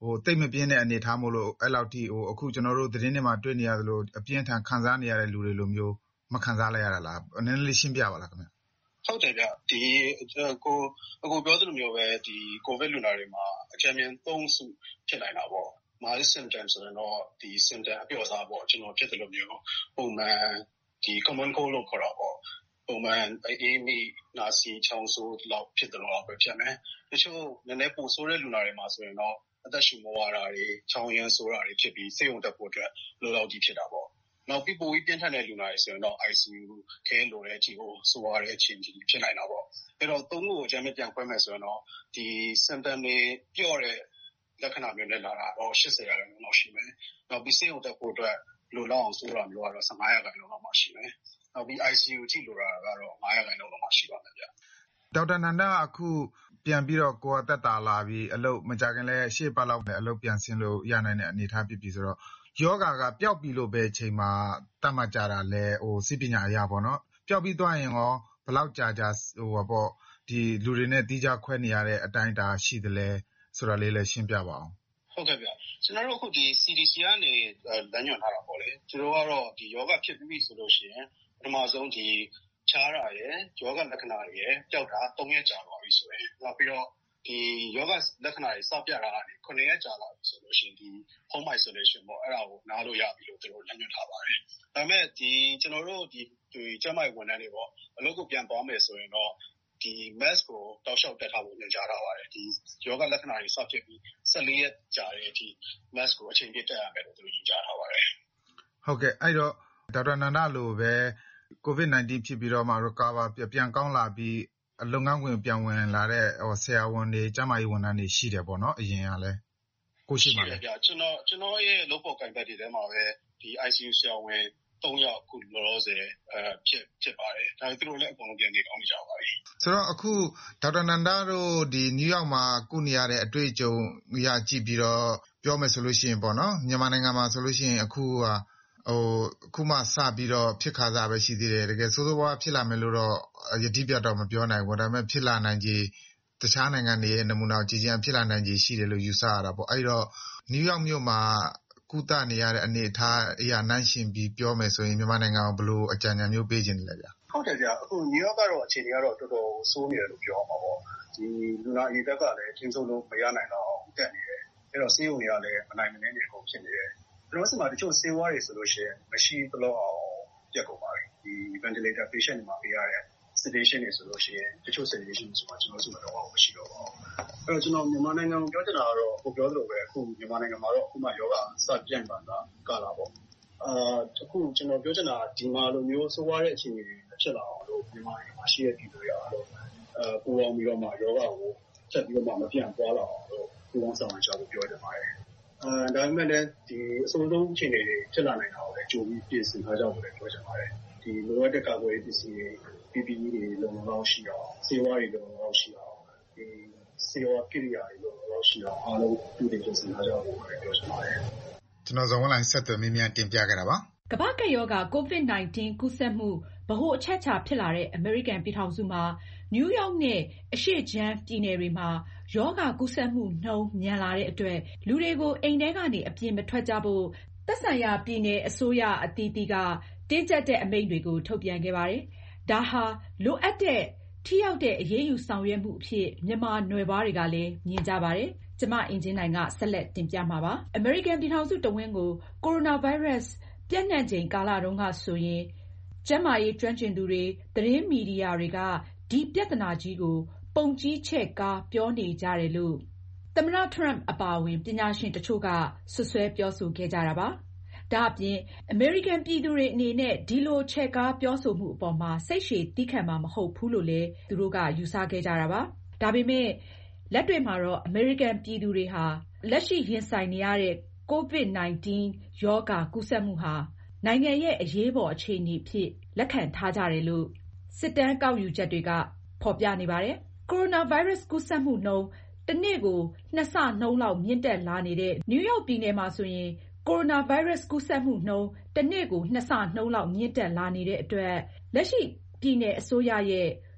[SPEAKER 7] ဟိုတိတ်မပြင်းတဲ့အနေထားမို့လို့အဲ့လောက်ထိဟိုအခုကျွန်တော်တို့သတင်းတွေမှာတွေ့နေရသလိုအပြင်းထန်ခံစားနေရတဲ့လူတွေလိုမျိုးမခံစားလိုက်ရတာလားနည်းနည်းလေးရှင်းပြပါလားခင်ဗျ
[SPEAKER 8] ဟုတ်တယ်ဗျဒီကိုအခုပြောသလိုမျိုးပဲဒီ COVID လူနာတွေမှာအကြမ်းမြင်သုံးစုဖြစ်နိုင်တာပေါ့ mild symptom ဆိုရင်တော့ဒီ symptom အပြော့စားပေါ့ကျွန်တော်ဖြစ်တယ်လို့မျိုးပုံမှန်ဒီ common cold လို့ခေါ်တာပေါ့ပုံမှန်အေးမိနာစီချောင်းဆိုးလောက်ဖြစ်တယ်လို့ပဲဖြစ်မယ်တချို့နည်းနည်းပိုဆိုးတဲ့လူနာတွေမှာဆိုရင်တော့အသက်ရှူမဝါတာတွေချောင်းရမ်းဆိုးတာတွေဖြစ်ပြီးစိတ်ုံတက်ဖို့အတွက်လိုလောက်ကြီးဖြစ်တာပေါ့နောက်ပြီးပိုပြီးပြင်းထန်တဲ့လူနာတွေဆိုရင်တော့ I C U ခဲလိုတဲ့အချိန်ကိုဆိုရတဲ့အခြေအနေဖြစ်နိုင်တာပေါ့အဲ့တော့သုံးခုကိုအကြမ်းပြန်ခွဲမယ်ဆိုရင်တော့ဒီ symptom တွေပြော့တဲ့လက္ခဏာမျိုးနဲ့လာတာတော့eightyရာခိုင်နှုန်းလောက်ရှိမယ်နောက်ပြီးစိတ်ုံတက်ဖို့အတွက်လိုလောက်အောင်ဆိုးတာမျိုးကတော့fifteenရာခိုင်နှုန်းလောက်မှရှိမယ်နောက်ပြီး I C U ကြည့်လိုတာကတော့fiveရာခိုင်နှုန်းလောက်မှရှိပါမယ်ဗျ
[SPEAKER 7] ဒေါက်တာနန္ဒအခုပြန်ပြီးတော့ကိုယ်အသက်တာလာပြီးအလုပ်မကြခင်လဲရှေ့ပတ်လောက်နဲ့အလုပ်ပြန်ဆင်းလို့ရနိုင်တဲ့အနေအထားဖြစ်ပြီးဆိုတော့ယောဂါကပျောက်ပြီးလို့ပဲအချိန်မှာတတ်မှတ်ကြတာလဲဟိုစိပညာအရာပေါ့နော်ပျောက်ပြီးသွားရင်ရောဘယ်လောက်ကြာကြာဟိုပေါ့ဒီလူတွေနဲ့တီးခြားခွဲနေရတဲ့အတိုင်းတာရှိသလဲဆိုတာလေးလည်းရှင်းပြပါအောင်
[SPEAKER 8] ဟုတ်ကဲ့ဗျကျွန်တော်တို့အခုဒီ C D C ကနေလမ်းညွှန်ထားတာပေါ့လေကျွန်တော်ကတော့ဒီယောဂဖြစ်ပြီးဆိုလို့ရှိရင်ပထမဆုံးဒီချားတာရယ်ယောဂလက္ခဏာတွေရယ်ပျောက်တာthreeရက်ကြာသွားပြီဆိုရင်နောက်ပြီးတော့ဒီယောဂလက္ခဏာတွေစပြတာကနေnineရက်ကြာလာပြီဆိုလို့ရှိရင်ဒီ home isolation ပေါ့အဲ့ဒါကိုနားလို့ရပြီလို့ကျွန်တော်လမ်းညွှန်ထားပါတယ်ဒါပေမဲ့ဒီကျွန်တော်တို့ဒီဒီကျန်းမာရေးဝန်ထမ်းတွေပေါ့အလုပ်ကိုပြန်သွားမယ်ဆိုရင်တော့ဒီ mask ကိုတောက်လျှောက်တက်ထားဖို့ညွှန်ကြားထားပါတယ်ဒီယောဂလက္ခဏာတွေစဖြစ်ပြီးfourteenရက်ကြာတဲ့အထိ mask ကိုအချိန်ပြည့်တက်ရမယ်လို့သူတို့ညွှန်ကြားထားပါတယ်
[SPEAKER 7] ဟုတ်ကဲ့အဲ့တော့ဒေါက်တာနန္ဒလိုပဲ COVID nineteen ဖြစ်ပြီးတော့မှ recover ပြန်ကောင်းလာပြီးလုပ်ငန်းဝင်ပြန်ဝင်လာတဲ့ဟိုဆရာဝန်တွေကျန်းမာရေးဝန်ထမ်းတွေရှိတယ်ပေါ့နော်အရင်ကလည်းကိုရှိပါလေ
[SPEAKER 8] ဗျာကျွန်တော်ကျွန်တော်ရဲ့လုပ်ပေါ်ကိုင်ဘက်တွေထဲမှာပဲဒီ I C U ဆရာဝန်threeယောက်အခုလောလောဆယ်အဲဖြစ်ဖြစ်ပါတယ်ဒါပေမဲ့သူတို့လည်းအကုန်လုံးပြန်နေကောင်းကြပါပြီ
[SPEAKER 7] ဆိုတော့အခုဒေါက်တာနန္ဒတို့ဒီနယူးယောက်မှာကုနေရတဲ့အတွေ့အကြုံရကြည့်ပြီးတော့ပြောမယ်ဆိုလို့ရှိရင်ပေါ့နော်မြန်မာနိုင်ငံမှာဆိုလို့ရှိရင်အခုကဟိုအခုမှစပြီးတော့ဖြစ်ခါစားပဲရှိသေးတယ်တကယ်စိုးစိုးဝါးဖြစ်လာမယ်လို့တော့ယတိပြတ်တော့မပြောနိုင်ဘူးဒါပေမဲ့ဖြစ်လာနိုင်ကြီးတခြားနိုင်ငံတွေရဲ့နမူနာကြည်ကြံဖြစ်လာနိုင်ကြီးရှိတယ်လို့ယူဆရတာပေါ့အဲ့တော့နယူးယောက်မြို့မှာကုသနေရတဲ့အနေအထားအရာနှိုင်းရှင်ပြီးပြောမယ်ဆိုရင်မြန်မာနိုင်ငံကိုဘယ်လိုအကြံဉာဏ်မျိုးပေးခြင်းလဲဗျာ
[SPEAKER 8] ဟုတ်တယ်ဗျာအခုနယူးယောက်ကတော့အခြေအနေကတော့တော်တော်ဆိုးနေတယ်လို့ပြောအောင်ပါပေါ့ဒီလူနာအရေးတက်ကလည်းချင်းစုံလို့မရနိုင်တော့တက်နေတယ်အဲ့တော့ဆေးရုံတွေကလည်းမနိုင်မနှင်းနေကုန်ဖြစ်နေတယ်ကျွန်တော်စမှာတချို့ဆေးဝါးတွေဆိုလို့ရှိရင်မရှိသလောက်အောင်ပြတ်ကုန်ပါပြီဒီ ventilator patient တွေမှာပြရတဲ့ sedation တွေဆိုလို့ရှိရင်တချို့ sedation တွေဆိုမှကျွန်တော်တို့ကတော့မရှိတော့ပါဘူးအဲ့တော့ကျွန်တော်မြန်မာနိုင်ငံကိုပြောချင်တာကတော့ဟိုပြောသလိုပဲအခုမြန်မာနိုင်ငံမှာတော့အခုမှယောဂစပြန့်ပါတာကလာပေါ့အာအခုကျွန်တော်ပြောချင်တာဒီမှာလိုမျိုးဆိုးဝါးတဲ့အခြေအနေတွေဖြစ်လာအောင်လို့မြန်မာနိုင်ငံမှာရှိတဲ့ပြည်သူတွေအားလုံးအဲပူပေါင်းပြီးတော့မှယောဂကိုဆက်ပြီးတော့မှမပြန့်သွားလာအောင်လို့ပူပေါင်းဆောင်ရွက်ကြဖို့ပြောချင်ပါတယ်အဲဒါပေမဲ့လည်းဒီအစိုးဆုံးအခြေအနေတွေဖြစ်လာနိုင်တာကိုလည်းကြိုပြီးပြင်ဆင်ထားကြဖို့လည်းပြောချင်ပါတယ်ဒီလိုအပ်တဲ့ကာကွယ်ရေးပစ္စည်းတွေ P P E တွေလုံလောက်ရှိအောင်ဆေးဝါးတွေလုံလောက်ရှိအောင်ဒီဆေးဝါးကိရိယာတွေလုံလောက်ရှိအောင်အားလုံးပြုပြင်ပြင်ဆင်ထားကြဖို့လည်းပြောချင်ပါတယ်
[SPEAKER 7] ကျွန်တော်ဇော်ဝင်းလိုင်းဆက်သွယ်မြင်းမြန်းတင်ပြခဲ့တာပါ
[SPEAKER 9] ကမ္ဘာ့ကပ်ရောဂါ COVID nineteen ကူးစက်မှုဗဟိုအချက်အခြာဖြစ်လာတဲ့အမေရိကန်ပြည်ထောင်စုမှာနယူးယောက်နဲ့အရှေ့ခြမ်းပြည်နယ်တွေမှာရောဂါကူးစက်မှုနှုန်းမြန်လာတဲ့အတွက်လူတွေကိုအိမ်ထဲကနေအပြင်မထွက်ကြဖို့သက်ဆိုင်ရာပြည်နယ်အစိုးရအသီးသီးကတင်းကျပ်တဲ့အမိန့်တွေကိုထုတ်ပြန်ခဲ့ပါတယ်။ဒါဟာလိုအပ်တဲ့ထိရောက်တဲ့အရေးယူဆောင်ရွက်မှုအဖြစ်မြန်မာနွယ်ဖွားတွေကလည်းမြင်ကြပါတယ်။ကျမအင်ကြင်းနိုင်ကဆက်လက်တင်ပြမှာပါ။အမေရိကန်ပြည်ထောင်စုတဝန်းကိုကိုရိုနာဗိုင်းရပ်စ်ပြန့်နှံ့ချိန်ကာလတုန်းကဆိုရင်ကျန်းမာရေးကျွမ်းကျင်သူတွေသတင်းမီဒီယာတွေကဒီပြဿနာကြီးကိုပုံကြီးချဲ့ကားပြောနေကြတယ်လို့သမ္မတ Trump အပါအဝင်ပညာရှင်တချို့ကစွပ်စွဲပြောဆိုခဲ့ကြတာပါ။ဒါ့အပြင်အမေရိကန်ပြည်သူတွေအနေနဲ့ဒီလိုချဲ့ကားပြောဆိုမှုအပေါ်မှာစိတ်ရှည်သည်းခံမှာမဟုတ်ဘူးလို့လည်းသူတို့ကယူဆခဲ့ကြတာပါ။ဒါပေမဲ့လက်တွေ့မှာတော့အမေရိကန်ပြည်သူတွေဟာလက်ရှိရင်ဆိုင်နေရတဲ့ COVID nineteen ရောဂါကူးစက်မှုဟာနိုင်ငံရဲ့အရေးပေါ်အခြေအနေဖြစ်လက်ခံထားကြတယ်လို့စစ်တမ်းကောက်ယူချက်တွေကဖော်ပြနေပါတယ်။ကိုရိုနာဗိုင်းရပ်စ်ကူးစက်မှုနှုန်းတစ်နေ့ကိုနှစ်ဆနှုန်းလောက်မြင့်တက်လာနေတဲ့နယူးယောက်ပြည်နယ်မှာဆိုရင်ကိုရိုနာဗိုင်းရပ်စ်ကူးစက်မှုနှုန်းတစ်နေ့ကိုနှစ်ဆနှုန်းလောက်မြင့်တက်လာနေတဲ့အတွက်လက်ရှိပြည်နယ်အစိုးရရဲ့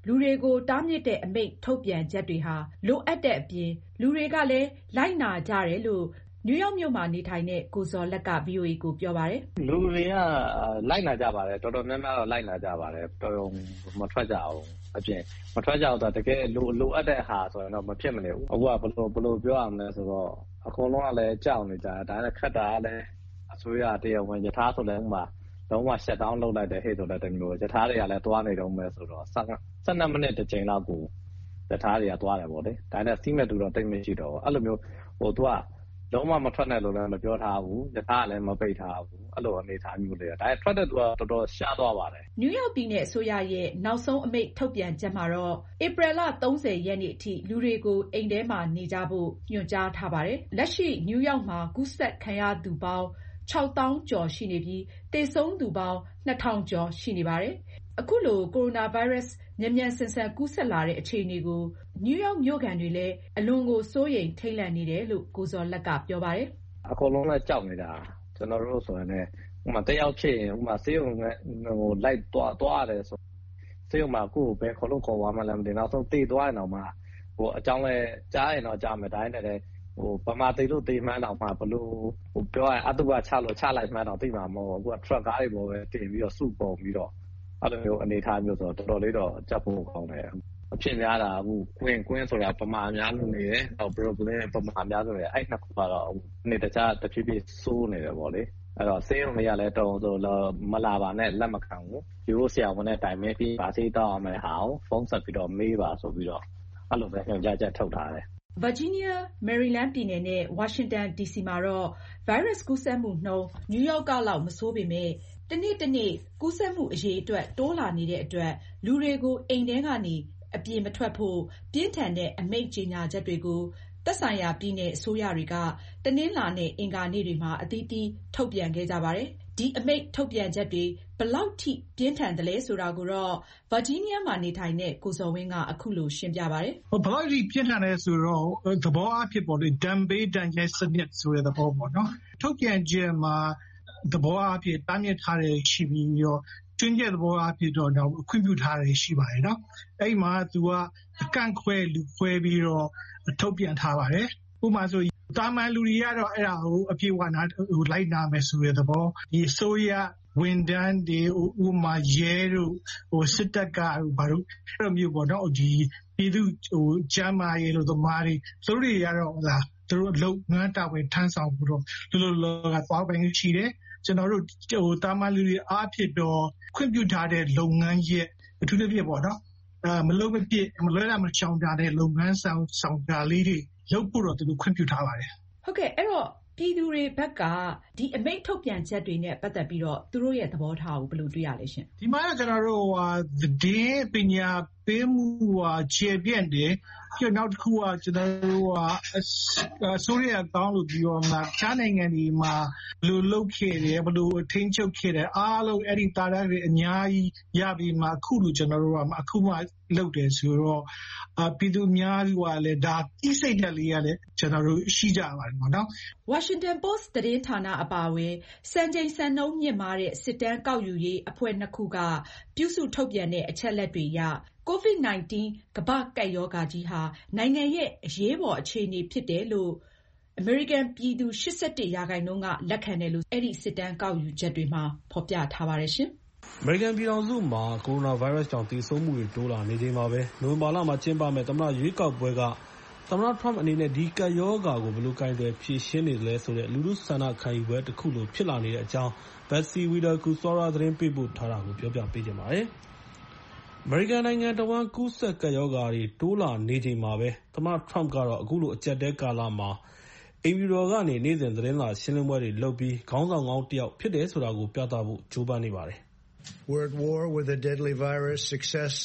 [SPEAKER 9] လူတွေကိုတားမြစ်တဲ့အမိန့်ထုတ်ပြန်ချက်တွေဟာလိုအပ်တဲ့အပြင်လူတွေကလည်းလိုက်နာကြတယ်လို့နယူးယောက်မြို့မှာနေထိုင်တဲ့ကိုဇော်လက်က ဗွီအိုအေကိုပြောပါတယ်
[SPEAKER 10] ။လူတွေကလိုက်နာကြပါတယ်တော်တော်များများတော့လိုက်နာကြပါတယ်တော်တော်မထွက်ကြအောင်အပြင်မထွက်ကြတော့တကယ်လိုလိုအပ်တဲ့ဟာဆိုရင်တော့မဖြစ်မနေဘူးအခုကဘယ်လိုဘယ်လိုပြောရမလဲဆိုတော့အကုန်လုံးကလည်းကြောက်နေကြတယ်ဒါနဲ့ခက်တာကလည်းအစိုးရတရားဝင်ယထာဆိုလည်းဥမာလုံးဝ shut down လုပ်လိုက်တဲ့ဟဲ့ဆိုတဲ့တမျိုးယထာတွေကလည်းသွားနေတော့မယ်ဆိုတော့ဆယ်နှစ်မိနစ်တစ်ချိန်လောက်ကိုယထာတွေကသွားတယ်ပေါ့လေဒါနဲ့စီးမဲ့တူတော့တိတ်မရှိတော့အဲ့လိုမျိုးဟိုသူကလုံးဝမထွက်နဲ့လို့လည်းမပြောထားဘူးယထာကလည်းမပိတ်ထားဘူးအဲ့လိုအနေထားမျိုးတွေဒါနဲ့ထွက်တဲ့သူကတော်တော်ရှားသွားပါတယ်
[SPEAKER 9] နယူးယောက်ပြည်နယ်အစိုးရရဲ့နောက်ဆုံးအမိန့်ထုတ်ပြန်ချက်မှာတော့ဧပြီလသုံးဆယ်ရက်နေ့အထိလူတွေကိုအိမ်ထဲမှာနေကြဖို့ညွှန်ကြားထားပါတယ်လက်ရှိနယူးယောက်မှာကူးစက်ခံရသူပေါင်းခြောက်သောင်းကျော်ရှိနေပြီးသေဆုံးသူပေါင်းနှစ်ထောင်ကျော်ရှိနေပါတယ်အခုလိုကိုရိုနာဗိုင်းရပ်စ်မြန်မြန်ဆန်ဆန်ကူးစက်လာတဲ့အခြေအနေကိုနယူးယောက်မြို့ခံတွေလည်းအလွန်ကိုစိုးရိမ်ထိတ်လန့်နေတယ်လို့ကိုဇော်လက်ကပြောပါတယ်
[SPEAKER 10] အကုန်လုံးလည်းကြောက်နေတာကျွန်တော်တို့ဆိုရင်လည်းဥမာတယောက်ဖြစ်ရင်ဥမာဆေးရုံကဟိုလိုက်သွားသွားတယ်ဆိုဆေးရုံမှာကိုယ်ပဲခေါ်လို့ခေါ်သွားမှလည်းမသိနောက်ဆုံးတေးသွားရင်တော့မှဟိုအကြောင်းလဲကြားရင်တော့ကြားမယ်တိုင်းနဲ့လည်းဟိုပမာသေးလို့တေးမှန်းတော့မှဘလို့ဟိုပြောရရင်အတုပချလို့ချလိုက်မှန်းတော့သိမှာမဟုတ်ဘူးအခုက truck ကားတွေပေါ်ပဲတင်ပြီးတော့စုပုံပြီးတော့အဲ့လိုမျိုးအနေထားမျိုးဆိုတော့တော်တော်လေးတော့ကြက်ဖို့ကောင်းတယ်အဖြစ်များတာအခုကွင်းကွင်းဆိုတာပမာများလို့နေတယ်နောက် problem ပမာများဆိုရင်အဲ့နှစ်ခုကတော့အနေတခြားတစ်ဖြည်းဖြည်းစိုးနေတယ်ပေါ့လေအဲ့တော့ဆေးရုံတွေကလည်းတုံဆိုမလာပါနဲ့လက်မခံဘူးယူရိုဆရာဝန်နဲ့တိုင်မဲပြီးဗာဆေးတောင်းအောင်မယ်ဟာကိုဖုန်းဆက်ပြီးတော့မေးပါဆိုပြီးတော့အဲ့လိုပဲညွှန်ကြားချက်ထုတ်ထားတယ်
[SPEAKER 9] ဗာဂျီးနီးယား၊မယ်ရီလန်းပြည်နယ်နဲ့ဝါရှင်တန်ဒီစီမှာတော့ဗိုင်းရပ်စ်ကူးစက်မှုနှုန်းနယူးယောက်ကလောက်မဆိုးပေမဲ့တနေ့တနေ့ကူးစက်မှုအရေအတွက်တိုးလာနေတဲ့အတွက်လူတွေကိုအိမ်ထဲကနေအပြင်မထွက်ဖို့ပြင်းထန်တဲ့အမိန့်ကြေညာချက်တွေကိုသက်ဆိုင်ရာပြည်နယ်အစိုးရတွေကတနင်္လာနဲ့အင်္ဂါနေ့တွေမှာအသီးသီးထုတ်ပြန်ခဲ့ကြပါတယ်။ဒီအမိန့်ထုတ်ပြန်ချက်တွေဘယ်လောက်ထိပြင်းထန်သလဲဆိုတာကိုတော့ဗာဂျီးနီးယားမှာနေထိုင်တဲ့ကိုဇော်ဝင်းကအခုလိုရှင်းပြပါတယ်
[SPEAKER 11] ။ဘယ်လောက်ထိပြင်းထန်လဲဆိုတော့သဘောအဖြစ်ပေါ့လေဒဏ်ပေးဒဏ်ရိုက်စနစ်ဆိုတဲ့သဘောပေါ့နော်။ထုတ်ပြန်ချက်မှာသဘောအဖြစ်တားမြစ်ထားတဲ့ရှိပြီးတော့ကျွင်းကျက်သဘောအဖြစ်တော့ခွင့်ပြုထားတယ်ရှိပါတယ်နော်။အဲ့မှာသူကအကန့်ခွဲလူခွဲပြီးတော့ထုတ်ပြန်ထားပါတယ်။ဥပမာဆိုတာမန်လူတွေကတော့အဲ့ဒါကိုအပြည့်အဝနာဟိုလိုက်နာမယ်ဆိုတဲ့သဘောဒီဆိုရဝန်တန်းတွေဥပမာရဲတို့ဟိုစစ်တပ်ကဘာလို့အဲ့လိုမျိုးပေါ့နော်ဒီပြည်သူဟိုကျမ်းမာရေးလို့သမားတွေသူတို့တွေကတော့ဟလာသူတို့လုပ်ငန်းတာဝန်ထမ်းဆောင်ပြီးတော့လူလူလောကသွားပိုင်ရှိတယ်ကျွန်တော်တို့ဟိုတာမန်လူတွေအားဖြစ်တော့ခွင့်ပြုထားတဲ့လုပ်ငန်းရဲ့အထူးသဖြင့်ပေါ့နော်အဲမလုပ်မဖြစ်မလွဲတာမချောင်တာတဲ့လုပ်ငန်းဆောင်ဆောင်တာလေးတွေလုပ်ဖို့တော့သူတို့ခွင့်ပြုထားပါတယ်
[SPEAKER 9] ဟုတ်ကဲ့အဲ့တော့ပြည်သူတွေဘက်ကဒီအမိန့်ထုတ်ပြန်ချက်တွေနဲ့ပတ်သက်ပြီးတော့သူတို့ရဲ့သဘောထားကိုဘယ်လိုတွေ့ရလဲရှင်
[SPEAKER 11] ဒီမှာကျွန်တော်တို့ဟာသတင်းပညာပေးမှုဟာခြေပြန့်တယ်ကျနောက်တစ်ခုကကျွန်တော်တို့ဟာဆိုရီးယားတောင်းလို့ပြောမှာချားနိုင်ငံဒီမှာဘယ်လိုလုပ်ခဲ့တယ်ဘယ်လိုထိန်းချုပ်ခဲ့တယ်အားလုံးအဲ့ဒီတာရတွေအများကြီးရပြီးမှအခုလိုကျွန်တော်တို့ကအခုမှလုပ်တယ်ဆိုတော့အပြည်သူများကလည်းဒါသိစိတ်တက်လေးရလည်းကျွန်တော်တို့ရှိကြပါတယ်ပေါ့နော်
[SPEAKER 9] Washington Post သတင်းဌာနအပါအဝင်စံချိန်စံနှုန်းမြင့်မားတဲ့စစ်တမ်းကောက်ယူရေးအဖွဲ့နှစ်ခုကပြုစုထုတ်ပြန်တဲ့အချက်လက်တွေအရကိုဗစ် ၁၉ ကမ္ဘာ့ကပ်ရောဂါကြီးဟာနိုင်ငံရဲ့အရေးပေါ်အခြေအနေဖြစ်တယ်လို့အမေရိကန်ပြည်သူ ၈၁ ရာခိုင်နှုန်းကလက်ခံတယ်လို့အဲ့ဒီစစ်တမ်းကောက်ယူချက်တွေမှာဖော်ပြထားပါတယ်ရှင်
[SPEAKER 12] ။အမေရိကန်ပြည်ထောင်စုမှာကိုရိုနာဗိုင်းရပ်စ်ကြောင့်သေဆုံးမှုတွေတိုးလာနေချိန်မှာပဲနိုဝင်ဘာလမှာကျင်းပမယ့်သမ္မတရွေးကောက်ပွဲကသမ္မတ Trump အနေနဲ့ဒီကပ်ရောဂါကိုဘယ်လိုကိုင်တွယ်ဖြေရှင်းနေသလဲဆိုတဲ့လူထုဆန္ဒခံယူပွဲတစ်ခုလိုဖြစ်လာနေတဲ့အကြောင်း Betsy Widakuswara သတင်းပေးပို့ထားတာကိုပြောပြပေးချင်ပါတယ်။အမေရိကန်နိုင်ငံတဝန်းကူးစက်ကပ်ရောဂါတွေတိုးလာနေချိန်မှာပဲသမ္မတ Trump ကတော့အခုလိုအကျပ်တဲကာလမှာအိမ်ဖြူတော်ကနေနေ့စဉ်သတင်းစာရှင်းလင်းပွဲတွေလုပ်ပြီးခေါင်းဆောင်ကောင်းတစ်ယောက်ဖြစ်တယ်ဆိုတာကိုပြသဖို့ကြိုးပမ်းနေပါတယ်။
[SPEAKER 13] We're at war with a deadly virus. Success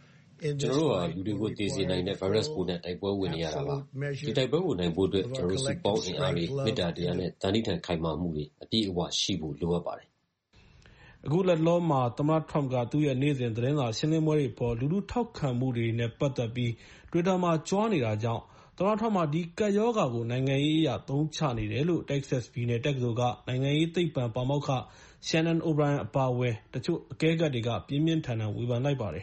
[SPEAKER 13] in this
[SPEAKER 14] ကျွန်တော်တို့ဟာလူတွေကိုတည်စေနိုင်တဲ့ virus ပိုးနဲ့တိုက်ပွဲဝင်နေရတာပါ။ဒီတိုက်ပွဲကိုနိုင်ဖို့အတွက်ကျွန်တော်တို့စုပေါင်းအင်အားတွေမေတ္တာတရားနဲ့တန်တိထန်ခိုင်မာမှုတွေအပြည့်အဝရှိဖို့လိုအပ်ပါတယ်
[SPEAKER 12] ။အခုလက်လောမှာသမ္မတ Trump ကသူ့ရဲ့နေ့စဉ်သတင်းစာရှင်းလင်းပွဲတွေပေါ်လူထုထောက်ခံမှုတွေနဲ့ပတ်သက်ပြီး Twitter မှာကြွားနေတာကြောင့်သမ္မတ Trump ကဒီကပ်ရောဂါကိုနိုင်ငံရေးအရသုံးချနေတယ်လို့ Texas ပြည်နယ်တက္ကသိုလ်ကနိုင်ငံရေးသိပ္ပံပါမောက္ခ Shannon O'Brien အပါအဝင်တချို့အကဲခတ်တွေကပြင်းပြင်းထန်ထန်ဝေဖန်လိုက်ပါတယ်။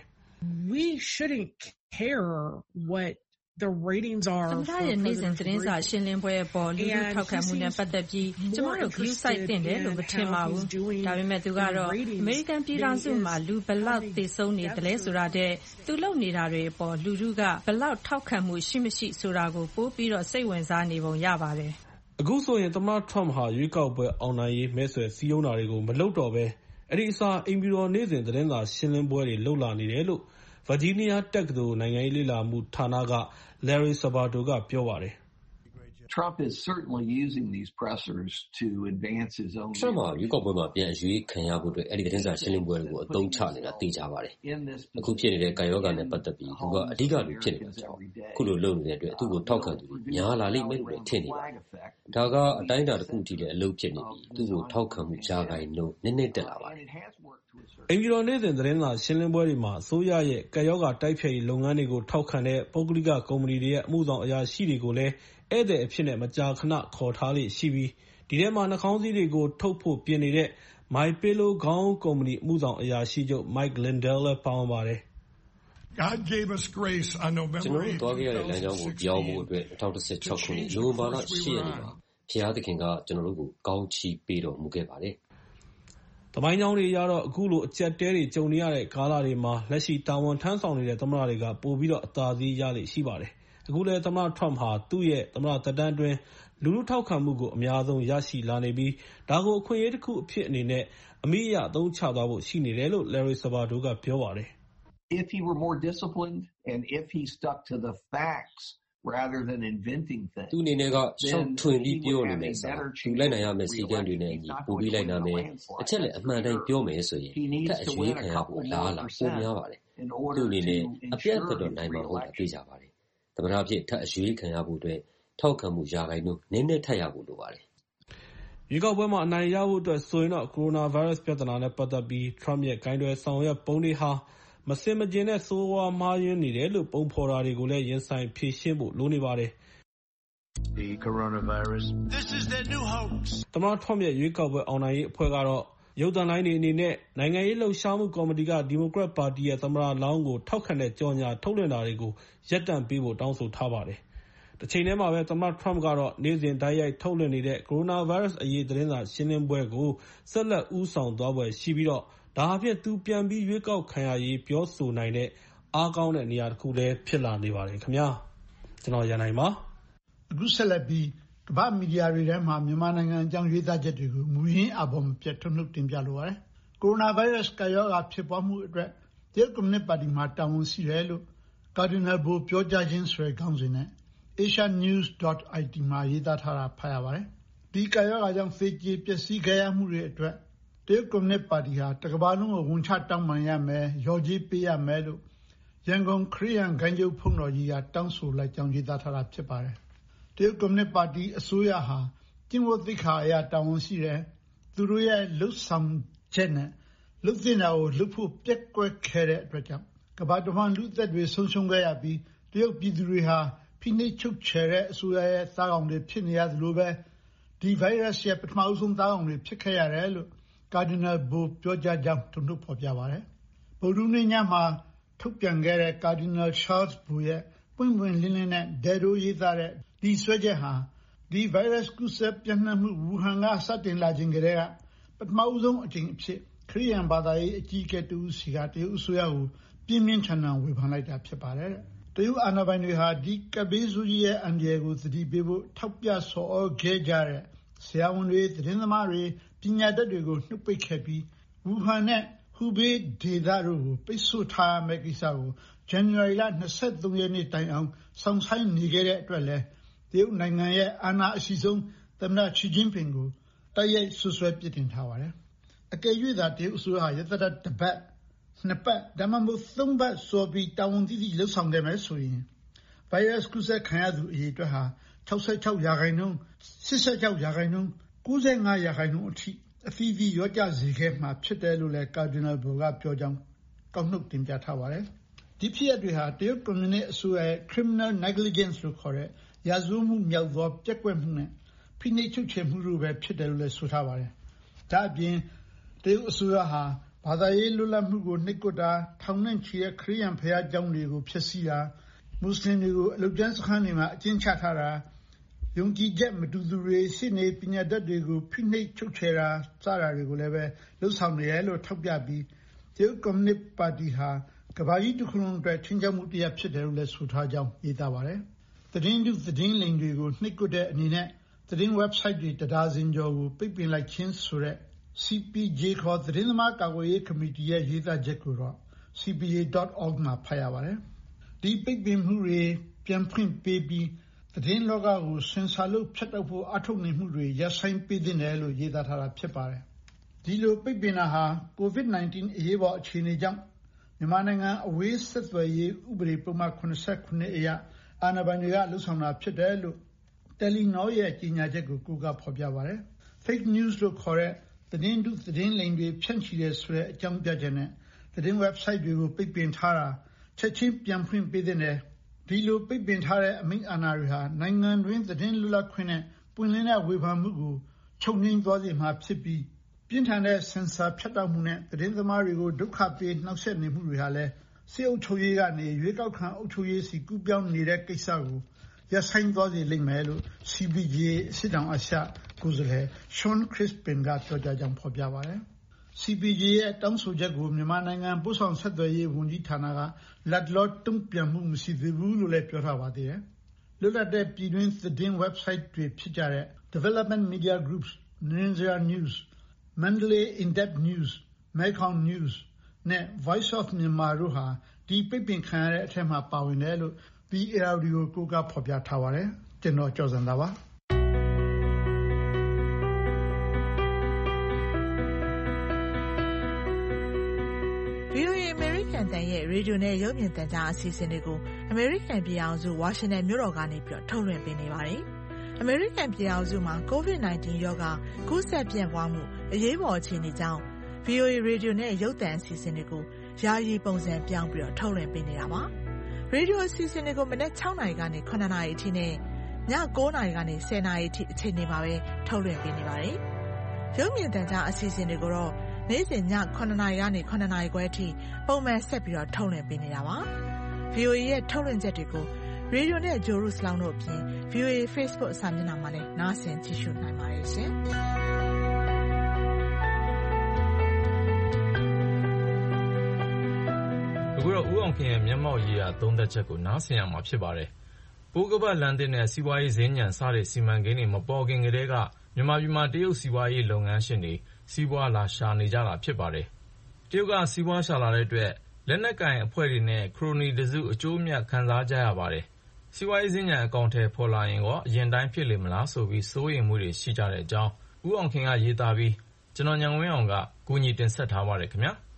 [SPEAKER 15] We shouldn't care what the ratings are
[SPEAKER 16] သမ္မတရဲ့နေ့စဉ်သတင်းစာရှင်းလင်းပွဲအပေါ်လူထုထောက်ခံမှုနဲ့ပတ်သက်ပြီးကျမတို့ view site တင်တယ်လို့မထင်ပါဘူး။ဒါပေမဲ့သူကတော့ American ပြည်ထောင်စုမှာလူဘလောက်သေဆုံးနေတယ်လဲဆိုတာတဲ့သူလုပ်နေတာတွေအပေါ်လူထုကဘလောက်ထောက်ခံမှုရှိမရှိဆိုတာကိုပိုပြီးတော့စိတ်ဝင်စားနေပုံရပါတယ်
[SPEAKER 12] ။အခုဆိုရင်သမ္မတ Trump ဟာရွေးကောက်ပွဲအောင်နိုင်ရေးမဲဆွယ်စည်းရုံးတာတွေကိုမလုပ်တော့ဘဲအဲ့ဒီအစားအိမ်ဖြူတော်နေ့စဉ်သတင်းစာရှင်းလင်းပွဲတွေလုပ်လာနေတယ်လို့ Virginia တက္ကသိုလ်နိုင်ငံရေးလေ့လာမှုဌာနက Larry Sabato ကပြောပါတယ်။
[SPEAKER 17] Trump is certainly using these pressers to advance his own.
[SPEAKER 14] Trump ဟာရွေးကောက်ပွဲမှာပြန်အရွေးခံရဖို့အတွက်အဲ့ဒီသတင်းစာရှင်းလင်းပွဲတွေကိုအသုံးချနေတာသိကြပါတယ်။အခုဖြစ်နေတဲ့ကာယောဂါနဲ့ပတ်သက်ပြီးသူကအဓိကလူဖြစ်နေတာကြောင့်ခုလိုလုပ်နေတဲ့အတွက်သူ့ကိုထောက်ခံသူတွေများလာလိမ့်မယ်လို့ထင်နေပါတယ်။ဒါကအတိုင်းအတာတစ်ခုထိလည်းအလုပ်ဖြစ်နေပြီးသူ့ကိုထောက်ခံမှုကြားဂိုင်းနှုန်းနည်းနည်းတက်လာပါတယ်။
[SPEAKER 12] အိမ်ဖြူတော်နေ့စဉ်သတင်းစာရှင်းလင်းပွဲတွေမှာအစိုးရရဲ့ကာယောဂါတိုက်ဖျက်ရေးလုပ်ငန်းတွေကိုထောက်ခံတဲ့ပုဂ္ဂလိကကုမ္ပဏီတွေရဲ့အမှုဆောင်အရာရှိတွေကိုလည်းဧည့်သည်အဖြစ်နဲ့မကြာခဏခေါ်ထားလေ့ရှိပြီးဒီထဲမှာနှာခေါင်းစည်းတွေကိုထုတ်ဖို့ပြင်နေတဲ့ My Pillow ခေါင်းကုမ္ပဏီအမှုဆောင်အရာရှိချုပ် Mike Lindell လည်းပါဝင်ပါတယ်
[SPEAKER 18] ။ God gave us grace on November
[SPEAKER 14] ကျွန်တော်တို့သွားခဲ့ရတဲ့လမ်းကြောင်းကိုပြောင်းဖို့အတွက်၂၀၁၆ခုနှစ်နိုဝင်ဘာလ၈ရက်နေ့မှာဖျားသခင်ကကျွန်တော်တို့ကိုကောင်းချီးပေးတော်မူခဲ့ပါတယ်
[SPEAKER 12] ။သမိုင်းကြောင်းတွေအရတော့အခုလိုအကျပ်တဲတွေကြုံနေရတဲ့ကာလတွေမှာလက်ရှိတာဝန်ထမ်းဆောင်နေတဲ့သမ္မတတွေကပိုပြီးတော့အသာစီးရလေရှိပါတယ်။အခုလည်းသမ္မတ Trump ဟာသူ့ရဲ့သမ္မတသက်တမ်းအတွင်းလူထုထောက်ခံမှုကိုအများဆုံးရရှိလာနေပြီးဒါကိုအခွင့်အရေးတစ်ခုအဖြစ်အနေနဲ့အမိအယအသုံးချသွားဖို့ရှိနေတယ်လို့ Larry Sabato ကပြောပါတယ်
[SPEAKER 17] ။ If he were more disciplined and if he stuck to the facts rather than inventing things
[SPEAKER 14] သူအနေနဲ့ကရှောက်ထွင်ပြီးပြောနေမယ်ဆိုတော့သူလိုက်နိုင်ရမယ့်စီကံတွေနဲ့အညီပို့ပြီးလိုက်နာမယ်အချက်လည်းအမှန်တိုင်းပြောမယ်ဆိုရင်ထက်အရွေးခံရဖို့လားလားပိုများပါတယ်သူအနေနဲ့အပြတ်သက်တော့နိုင်မှာဟုတ်တာသိကြပါတယ်သမ္မတဖြစ်ထက်အရွေးခံရဖို့အတွက်ထောက်ခံမှုရာဂိုင်းတို့နည်းနည်းထပ်ရဖို့လိုပါတယ်
[SPEAKER 12] ။ရွေးကောက်ပွဲမှာအနိုင်ရဖို့အတွက်ဆိုရင်တော့ကိုရိုနာဗိုင်းရပ်စ်ပြဿနာနဲ့ပတ်သက်ပြီး Trump ရဲ့ကိုင်တွယ်ဆောင်ရွက်ပုံတွေဟာမစင်မကျင်တဲ့ဆိုးဝါးမှားယွင်းနေတယ်လို့ပုံဖော်တာတွေကိုလည်းရင်ဆိုင်ဖြေရှင်းဖို့လိုနေပါတယ်။
[SPEAKER 13] The coronavirus.
[SPEAKER 18] This is their new hoax.
[SPEAKER 12] သမ္မတ Trump ရဲ့ရွေးကောက်ပွဲအောင်နိုင်ရေးအဖွဲ့ကတော့ရုပ်သံလိုင်းတွေအနေနဲ့နိုင်ငံရေးလှုပ်ရှားမှုကော်မတီကဒီမိုကရက်ပါတီရဲ့သမ္မတလောင်းကိုထောက်ခံတဲ့ကြော်ညာထုတ်လွှင့်တာတွေကိုရပ်တန့်ပေးဖို့တောင်းဆိုထားပါတယ်။တစ်ချိန်တည်းမှာပဲသမ္မတ Trump ကတော့နေ့စဉ်တိုက်ရိုက်ထုတ်လွှင့်နေတဲ့ကိုရိုနာဗိုင်းရပ်စ်အရေးသတင်းစာရှင်းလင်းပွဲကိုဆက်လက်ဦးဆောင်သွားဖွယ်ရှိပြီးတော့ဒါအဖြစ်သူပြန်ပြီးရွေးကောက်ခံရရေးပြောဆိုနိုင်တဲ့အားကောင်းတဲ့နေရာတစ်ခုလည်းဖြစ်လာနေပါတယ်ခင်ဗျာ။ကျွန်တော်ရန်နိုင်ပါ
[SPEAKER 11] ။အခုဆက်လက်ပြီးကမ္ဘာမီဒီယာတွေထဲမှာမြန်မာနိုင်ငံအကြောင်းရေးသားချက်တွေကိုမူရင်းအပေါ်မပြတ်ထုတ်နှုတ်တင်ပြလိုပါတယ်။ကိုရိုနာဗိုင်းရပ်စ်ကာရောဂါဖြစ်ပွားမှုအတွက်တရုတ်ကွန်မြူနစ်ပါတီမှာတာဝန်ရှိတယ်လို့ကာဒီနယ်ဘိုပြောကြားခြင်းဆိုတဲ့ခေါင်းစဉ်နဲ့ asia news dot I T မှာရေးသားထားတာဖတ်ရပါတယ်။ဒီကာရောဂါကြောင့်သေကျေပျက်စီးခဲ့ရမှုတွေအတွက်တရုတ်ကွန်မြူနစ်ပါတီဟာတကမ္ဘာလုံးကိုဝန်ချတောင်းပန်ရမယ်၊ရော်ကြေးပေးရမယ်လို့ရန်ကုန်ခရစ်ယာန်ဂိုဏ်းချုပ်ဘုန်းတော်ကြီးကတောင်းဆိုလိုက်ကြောင်းရေးသားထားတာဖြစ်ပါတယ်။တရုတ်ကွန်မြူနစ်ပါတီအစိုးရဟာကျင့်ဝတ်သိက္ခာအရတာဝန်ရှိတယ်။သူတို့ရဲ့လှုပ်ဆောင်ချက်နဲ့လှုပ်သင့်တာကိုလှုပ်ဖို့ပျက်ကွက်ခဲ့တဲ့အတွက်ကြောင့်ကမ္ဘာတစ်ဝန်းလူ့အသက်တွေဆုံးရှုံးခဲ့ရပြီးတရုတ်ပြည်သူတွေဟာဖိနှိပ်ချုပ်ချယ်တဲ့အစိုးရရဲ့သားကောင်တွေဖြစ်နေရသလိုပဲဒီဗိုင်းရပ်စ်ရဲ့ပထမဦးဆုံးသားကောင်တွေဖြစ်ခဲ့ရတယ်လို့ကာဒီနယ်ဘိုပြောကြားကြောင်းထုတ်နှုတ်ဖော်ပြပါတယ်။ဗုဒ္ဓဟူးနေ့ညမှာထုတ်ပြန်ခဲ့တဲ့ကာဒီနယ်ချားလ်ဘိုရဲ့ပွင့်ပွင့်လင်းလင်းနဲ့ဒဲဒိုးရေးသားတဲ့ဒီဆွဲချက်ဟာဒီဗိုင်းရပ်စ်ကူးစက်ပြန့်နှံ့မှုဝူဟန်ကစတင်လာခြင်းကတည်းကပထမဦးဆုံးအကြိမ်အဖြစ်ခရစ်ယာန်ဘာသာရေးအကြီးအကဲတူစီကတရုတ်အစိုးရကိုပြင်းပြင်းထန်ထန်ဝေဖန်လိုက်တာဖြစ်ပါတယ်။တရုတ်အာဏာပိုင်တွေဟာဒီကပ်ဘေးဆိုးကြီးရဲ့အန္တရာယ်ကိုသတိပေးဖို့ထောက်ပြဆော်ဩခဲ့ကြတဲ့ဆရာဝန်တွေသတင်းသမားတွေပညာတတ်တွေကိုနှုတ်ပိတ်ခဲ့ပြီးဝူဟန်နဲ့ဟူဘေးဒေသတို့ကိုပိတ်ဆို့ထားမယ့်ကိစ္စကိုဇန်နဝါရီလ၂၃ရက်နေ့တိုင်အောင်စောင့်ဆိုင်းနေခဲ့တဲ့အတွက်လည်းတရုတ်နိုင်ငံရဲ့အာဏာအရှိဆုံးသမ္မတရှီကျင်းပင်ကိုတိုက်ရိုက်ဆွဆွဲပြစ်တင်ထားပါတယ်။အကယ်၍သာတရုတ်အစိုးရဟာရသတ္တတစ်ပတ်နှစ်ပတ်ဒါမှမဟုတ်သုံးပတ်စောပြီးတာဝန်သိသိလှုပ်ဆောင်ခဲ့မယ်ဆိုရင်ဗိုင်းရပ်စ်ကူးစက်ခံရသူအရေအတွက်ဟာ၆၆ရာခိုင်နှုန်း၈၆ရာခိုင်နှုန်း၉၅ရာခိုင်နှုန်းအထိအသီးသီးရောကြစေခဲ့မှာဖြစ်တယ်လို့လည်းကာဒီနယ်ဘိုကပြောကြောင်းကောက်နှုတ်တင်ပြထားပါတယ်။ဒီဖြစ်ရပ်တွေဟာတရုတ်ကွန်မြူနစ်အစိုးရရဲ့ criminal negligence လို့ခေါ်တဲ့ရာဇဝတ်မှုမြောက်သောပျက်ကွက်မှုနဲ့ဖိနှိပ်ချုပ်ချယ်မှုတို့ပဲဖြစ်တယ်လို့လည်းဆိုထားပါတယ်။ဒါအပြင်တရုတ်အစိုးရဟာဗ
[SPEAKER 19] ဘာသာရေးလွတ်လပ်မှုကိုနှိပ်ကွပ်တာ၊ ထောင်နဲ့ချီတဲ့ခရစ်ယာန်ဘုရားကျောင်းတွေကိုဖျက်ဆီးတာ၊ မွတ်စလင်တွေကိုအလုပ်ကြမ်းစခန်းတွေမှာအကျဉ်းချထားတာ၊ ယုံကြည်ချက်မတူသူတွေ၊ရှေ့နေပညာတတ်တွေကိုဖိနှိပ်ချုပ်ချယ်တာစတာတွေကိုလည်းလုပ်ဆောင်နေတယ်လို့ထောက်ပြပြီးတရုတ်ကွန်မြူနစ်ပါတီဟာကမ္ဘာကြီးတခုလုံးအတွက်ခြိမ်းခြောက်မှုတရပ်ဖြစ်တယ်လို့လည်းဆိုထားကြောင်းရေးသားပါတယ်။သတင်းတုသတင်းလိမ်တွေကိုနှိပ်ကွပ်တဲ့အနေနဲ့သတင်း website တွေတဒါဇင်ကျော်ကိုပိတ်ပင်လိုက်ခြင်းဆိုတဲ့ C P J ခေါ်သတင်းသမားကာကွယ်ရေးကော်မတီရဲ့ရေးသားချက်ကိုတော့ C P J dot org မှာဖတ်ရပါတယ်။ဒီပိတ်ပင်မှုတွေပြန်ဖွင့်ပေးပြီးသတင်းလောကကိုဆင်ဆာလုပ်ဖြတ်တောက်ဖို့အထုတ်နေမှုတွေရပ်ဆိုင်းပေးသင့်တယ်လို့ရေးသားထားတာဖြစ်ပါတယ်။ဒီလိုပိတ်ပင်တာဟာ ကိုဗစ် ၁၉ အရေးပေါ်အခြေအနေကြောင့်မြန်မာနိုင်ငံအဝေးဆက်သွယ်ရေးဥပဒေပုဒ်မ၇၇အရအာဏာပိုင်တွေကလှုံ့ဆော်တာဖြစ်တယ်လို့ Telenor ရဲ့ကြေညာချက်ကိုကိုးကားဖော်ပြပါတယ်။ Fake news လို့ခေါ်တဲ့သတင်းတုသတင်းလိမ်တွေဖြန့်ချီတယ်ဆိုတဲ့အကြောင်းပြချက်နဲ့သတင်း website တွေကိုပိတ်ပင်ထားတာချက်ချင်းပြန်ဖွင့်ပေးသင့်တယ်။ဒီလိုပိတ်ပင်ထားတဲ့အမိန့်အာဏာတွေဟာနိုင်ငံတွင်းသတင်းလွတ်လပ်ခွင့်နဲ့ပွင့်လင်းတဲ့ဝေဖန်မှုကိုချုပ်ငြိမ်းသွားစေမှာဖြစ်ပြီးပြင်းထန်တဲ့ဆင်ဆာဖြတ်တောက်မှုနဲ့သတင်းသမားတွေကိုဒုက္ခပေးနှောက်ယှက်နေမှုတွေဟာလည်းစစ်အုပ်ချုပ်ရေးကနေရွေးကောက်ခံအုပ်ချုပ်ရေးစီကူးပြောင်းနေတဲ့ကိစ္စကိုရပ်ဆိုင်းသွားစေလိမ့်မယ်လို့ C P J အရှေ့တောင်အာရှကိုယ်စားလှယ် Shawn Crispin ကပြောကြားကြောင်းဖော်ပြပါတယ်။ C P J ရဲ့တောင်းဆိုချက်ကိုမြန်မာနိုင်ငံပို့ဆောင်ဆက်သွယ်ရေးဝန်ကြီးဌာနကလတ်တလောတုံ့ပြန်မှုမရှိသေးဘူးလို့လည်းပြောထားပါသေးတယ်။လွတ်လပ်တဲ့ပြည်တွင်းသတင်း website တွေဖြစ်ကြတဲ့ Development Media Group, Ninja News, Mandalay In-Depth News, Mekong News နဲ့ Voice of Myanmar တို့ဟာဒီပိတ်ပင်ခံရတဲ့အထက်မှာပါဝင်တယ်လို့ P A R D ကိုကိုးကားဖော်ပြထားပါတယ်။ကျွန်တော်ကျော်စံသာပါ။
[SPEAKER 3] V O A အမေရိကန်တန်ရဲ့ရေဒီယိုနဲ့ရုပ်မြင်သံကြားအစီအစဉ်တွေကိုအမေရိကန်ပြည်အောင်စုဝါရှင်တန်မြို့တော်ကနေပြီးထုတ်လွှင့်ပေးနေပါတယ်။အမေရိကန်ပြည်အောင်စုမှာ ကိုဗစ် ၁၉ ရောဂါကူးစက်ပြန့်ပွားမှုအရေးပေါ်အခြေအနေကြောင့် V O A ရေဒီယိုနဲ့ရုပ်သံအစီအစဉ်တွေကိုယာယီပုံစံပြောင်းပြီးထုတ်လွှင့်ပေးနေတာပါ။ရေဒီယိုအစီအစဉ်တွေကိုမနက်၆နာရီကနေ၇နာရီအထိနဲ့ည၉နာရီကနေ၁၀နာရီအထိအချိန်တွေမှာပဲထုတ်လွှင့်ပေးနေပါတယ်။ရုပ်မြင်သံကြားအစီအစဉ်တွေကိုတော့နေ့စဉ်ည၇နာရီကနေ၇နာရီခွဲအထိပုံမှန်ဆက်ပြီးတော့ထုတ်လွှင့်ပေးနေတာပါ။ V O A ရဲ့ထုတ်လွှင့်ချက်တွေကိုရေဒီယိုနဲ့ဂျိုရုစလောင်းတို့အပြင် V O A Facebook စာမျက်နှာမှာလည်းနားဆင်ကြည့်ရှုနိုင်ပါတယ်ရှင်။
[SPEAKER 20] အခုတော့ဦးအောင်ခင်ရဲ့မျက်မှောက်ရေးရာသုံးသပ်ချက်ကိုနားဆင်ရမှာဖြစ်ပါတယ်။ပိုးကပတ်လမ်းသစ်နဲ့စီးပွားရေးစင်ញံစတဲ့စီမံကိန်းတွေမပေါ်ခင်ကတည်းကမြန်မာပြည်မှာတရုတ်စီးပွားရေးလုပ်ငန်းရှင်တွေစီးပွားလာရှာနေကြတာဖြစ်ပါတယ်။တရုတ်ကစီးပွားရှာလာတဲ့အတွက်လက်နက်ကိုင်အဖွဲ့တွေနဲ့ခရိုနီတစုအကျိုးအမြတ်ခံစားကြရပါတယ်။စီးပွားရေးစင်ញံအကောင့်ထဲပေါ်လာရင်ရောအရင်တိုင်းဖြစ်လေမလားဆိုပြီးစိုးရိမ်မှုတွေရှိကြတဲ့အကြောင်းဦးအောင်ခင်ကရေးသားပြီးကျွန်တော်ညံဝင်းအောင်ကကူညီတင်ဆက်ထားပါတယ်ခင်ဗျာ။